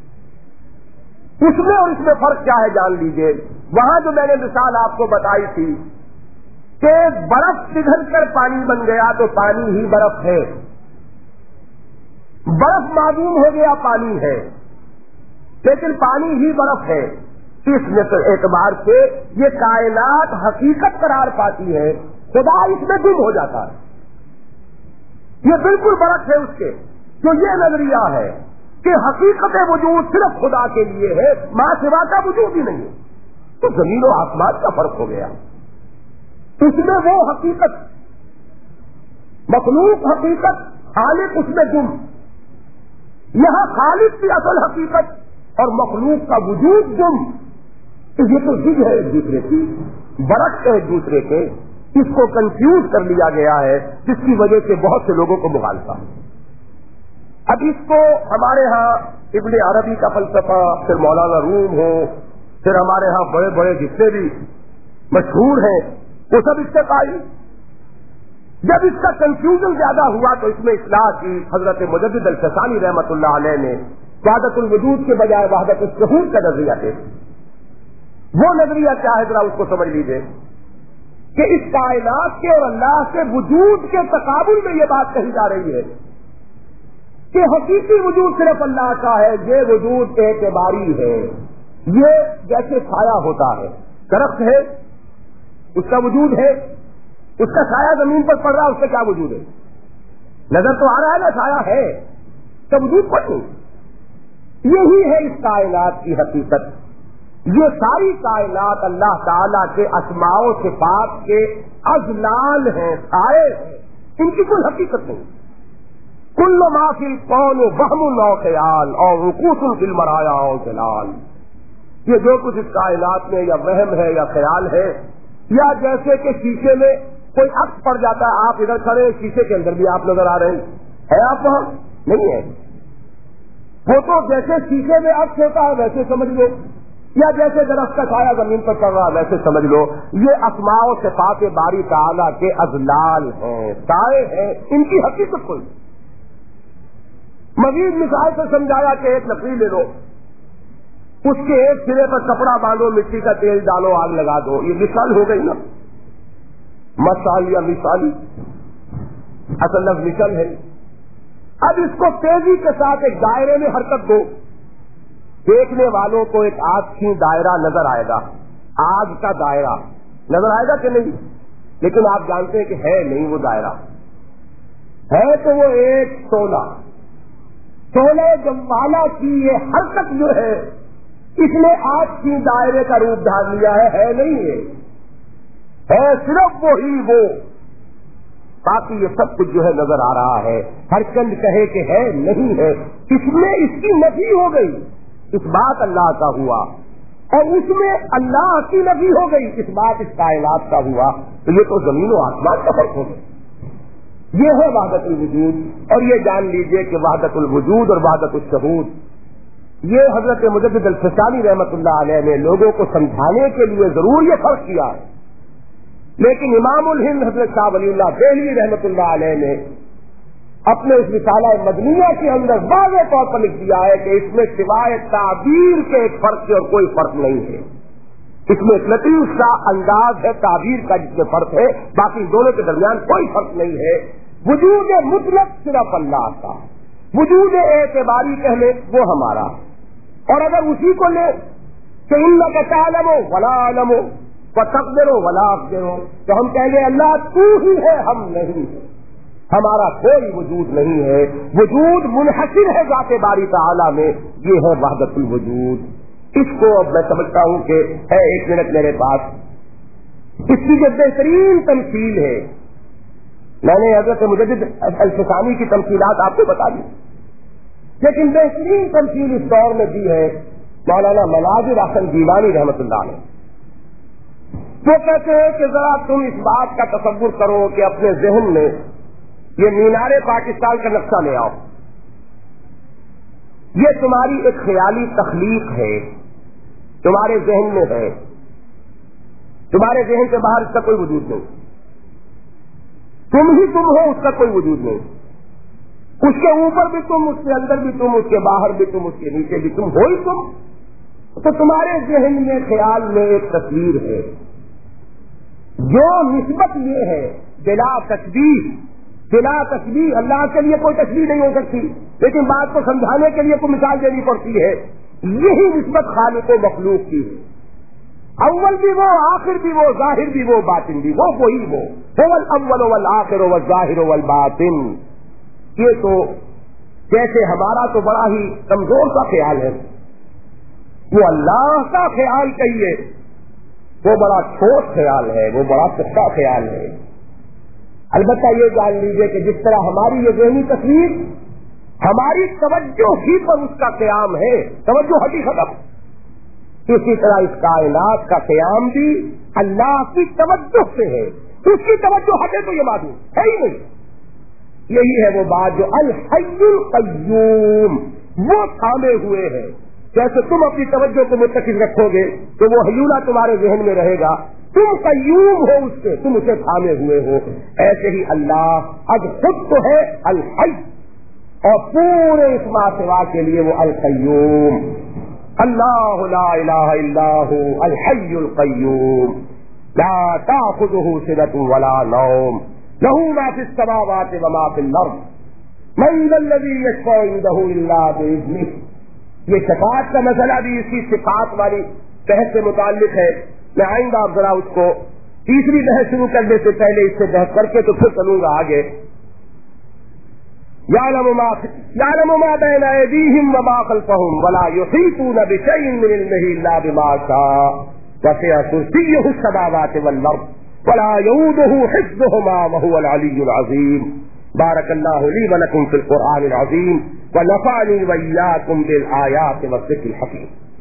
Speaker 1: اس میں اور اس میں فرق کیا ہے جان لیجئے. وہاں جو میں نے مثال آپ کو بتائی تھی کہ برف پگھل کر پانی بن گیا تو پانی ہی برف ہے، برف معدوم ہو گیا پانی ہے، لیکن پانی ہی برف ہے. اس اعتبار سے یہ کائنات حقیقت قرار پاتی ہے، خدا اس میں گم ہو جاتا ہے. یہ بالکل برف ہے اس کے. جو یہ نظریہ ہے کہ حقیقت وجود صرف خدا کے لیے ہے، ماں سوا کا وجود ہی نہیں ہے، تو زمین و آسمان کا فرق ہو گیا. اس میں وہ حقیقت، مخلوق حقیقت، خالق اس میں گم. یہاں خالق کی اصل حقیقت اور مخلوق کا وجود گم. یہ تو ضد ہے ایک دوسرے کی، برعکس ہے ایک دوسرے کے. اس کو کنفیوز کر لیا گیا ہے جس کی وجہ سے بہت سے لوگوں کو مخالفہ. اب اس کو ہمارے ہاں ابن عربی کا فلسفہ، پھر مولانا روم ہو، پھر ہمارے ہاں بڑے بڑے جتنے بھی مشہور ہیں وہ سب اس سے قائل. جب اس کا کنفیوژن زیادہ ہوا تو اس میں اصلاح کی. حضرت مجدد الفسانی رحمۃ اللہ علیہ نے وحدت الوجود کے بجائے وحدت الشہود کا نظریہ دے. وہ نظریہ کیا ہے ذرا اس کو سمجھ لیجیے کہ اس کائنات کے اور اللہ کے وجود کے تقابل میں یہ بات کہی جا رہی ہے کہ حقیقی وجود صرف اللہ کا ہے. یہ وجود اعتباری ہے. یہ جیسے سایہ ہوتا ہے، درخت ہے اس کا وجود ہے، اس کا سایہ زمین پر پڑ رہا ہے، اس کا کیا وجود ہے؟ نظر تو آ رہا ہے نا، سایہ ہے، اس کا وجود پر نہیں. یہی ہے اس کائنات کی حقیقت. یہ ساری کائنات اللہ تعالی کے اسماء و صفات کے اضلال ہیں، سائے ہیں، ان کی کوئی حقیقت نہیں. کل ما فی الکون وہم و خیال اور رکوس فی المرایا و جلال. یہ جو کچھ اس کائنات میں یا وہم ہے یا خیال ہے، یا جیسے کہ شیشے میں کوئی عکس پڑ جاتا ہے، آپ ادھر کھڑے شیشے کے اندر بھی آپ نظر آ رہے ہیں، ہے آپ وہاں؟ نہیں ہے۔ وہ تو جیسے شیشے میں عکس ہوتا ہے ویسے سمجھ لو، یا جیسے درخت کا سایہ زمین پر پڑ رہا ویسے سمجھ لو۔ یہ اسماء و صفات باری تعالیٰ کے اضلال ہیں، سائے ہیں، ان کی حقیقت کوئی۔ مزید مثال سے سمجھایا کہ ایک لکڑی لے لو، اس کے ایک سرے پر کپڑا باندھو، مٹی کا تیل ڈالو، آگ لگا دو، یہ مثال ہو گئی نا، مثال یا مثالی، اصل لفظ مثال ہے۔ اب اس کو تیزی کے ساتھ ایک دائرے میں حرکت دو، دیکھنے والوں کو ایک آگ کی دائرہ نظر آئے گا، آگ کا دائرہ نظر آئے گا کہ نہیں؟ لیکن آپ جانتے ہیں کہ ہے نہیں وہ دائرہ، ہے تو وہ ایک شعلہ، شعلے جوالا کی یہ حرکت جو ہے اس نے آگ کی دائرے کا روپ دھار لیا ہے، ہے نہیں ہے، ہے صرف وہی وہ، باقی یہ سب کچھ جو ہے نظر آ رہا ہے۔ ہر چند کہے کہ ہے نہیں ہے، اس میں اس کی نفی ہو گئی، اس بات اللہ کا ہوا، اور اس میں اللہ کی نفی ہو گئی، اس بات اس کائنات کا ہوا، تو یہ تو زمین و آسمان کا فرق ہو گیا۔ یہ ہے وحدت الوجود، اور یہ جان لیجئے کہ وحدت الوجود اور وحدت الشہود یہ حضرت مجدد الفسانی رحمۃ اللہ علیہ نے لوگوں کو سمجھانے کے لیے ضرور یہ فرق کیا ہے، لیکن امام الہند حضرت شاہ ولی اللہ دہلوی رحمۃ اللہ علیہ نے اپنے اس رسالہ مدنیہ کے اندر واضح طور پر لکھ دیا ہے کہ اس میں سوائے تعبیر کے ایک فرق سے اور کوئی فرق نہیں ہے، اس میں ایک لطیف سا انداز ہے تعبیر کا جس میں فرق ہے، باقی دونوں کے درمیان کوئی فرق نہیں ہے۔ وجود مطلق صرف اللہ کا، وجود اعتباری کہہ لے وہ ہمارا، اور اگر اسی کو لے کہ انک تعلم ولا اعلم وتقدر ولا اقدر، تو ہم کہیں گے اللہ تو ہی ہے، ہم نہیں ہیں، ہمارا کوئی وجود نہیں ہے، وجود منحصر ہے ذات باری تعالی میں، یہ ہے وحدت الوجود۔ اس کو اب میں سمجھتا ہوں کہ ہے ایک منٹ میرے پاس، اس کی جو بہترین تمثیل ہے، میں نے حضرت مجدد الفسانی کی تمثیلات آپ کو بتا دی، لیکن بہترین تمثیل اس دور میں دی ہے مولانا مناظر حسن گیلانی رحمۃ اللہ علیہ۔ وہ کہتے ہیں کہ ذرا تم اس بات کا تصور کرو کہ اپنے ذہن میں یہ مینار پاکستان کا نقشہ لے آؤ، یہ تمہاری ایک خیالی تخلیق ہے، تمہارے ذہن میں ہے، تمہارے ذہن کے باہر اس کا کوئی وجود نہیں، تم ہی تم ہو، اس کا کوئی وجود نہیں، اس کے اوپر بھی تم، اس کے اندر بھی تم، اس کے باہر بھی تم، اس کے نیچے بھی تم، ہو ہی تم۔ تو تمہارے ذہن میں خیال میں ایک تصویر ہے، جو نسبت یہ ہے بلا تشبیہ، بلا تشبیہ، اللہ کے لیے کوئی تشبیہ نہیں ہو سکتی، لیکن بات کو سمجھانے کے لیے کوئی مثال دینی پڑتی ہے، یہی نسبت خالق و مخلوق کی ہے، اول بھی وہ، آخر بھی وہ، ظاہر بھی وہ، باطن بھی وہ، وہی وہ، هو الاول والآخر والظاہر والباطن۔ یہ تو جیسے ہمارا تو بڑا ہی کمزور سا خیال ہے، وہ اللہ کا خیال کہیے وہ بڑا چھوٹ خیال ہے، وہ بڑا سچا خیال ہے۔ البتہ یہ جان لیجئے کہ جس طرح ہماری یہ ذہنی تصویر ہماری توجہ ہی پر اس کا قیام ہے، توجہ ہٹی ختم، اسی طرح اس کائنات کا قیام بھی اللہ کی توجہ سے ہے، اس کی توجہ ہٹے تو یہ معلوم ہے ہی نہیں۔ یہی ہے وہ بات جو الحی القیوم، وہ تھامے ہوئے ہے، جیسے تم اپنی توجہ کو متقل رکھو گے تو وہ حیولہ تمہارے ذہن میں رہے گا، تم قیوم ہو اس سے، تم اسے تھامے ہوئے ہو، ایسے ہی اللہ اب خود تو ہے الحی، اور پورے اس ما سوا کے لیے وہ القیوم، اللہ لا الہ الا هو الحی القیوم لا تأخذه سنة ولا نوم له ما في السماوات وما في الارض من ذا الذي يشفع عنده الا باذنه۔ یہ شفاعت کا مسئلہ بھی اسی صفات والی بحث سے متعلق ہے، میں آئندہ آپ ذرا اس کو تیسری بحث شروع کرنے سے پہلے اس سے بحث کر کے تو پھر چلوں گا آگے۔ يعلم ما يعلم ما بين أيديهم وما خلفهم ولا يحيطون بشيء من علمه إلا بما شاء وسع كرسيه السماوات والأرض ولا يؤوده حفظهما وهو العلي العظيم۔ بارك الله لي ولكم في القرآن العظيم ونفعني وإياكم بالآيات والذكر الحكيم۔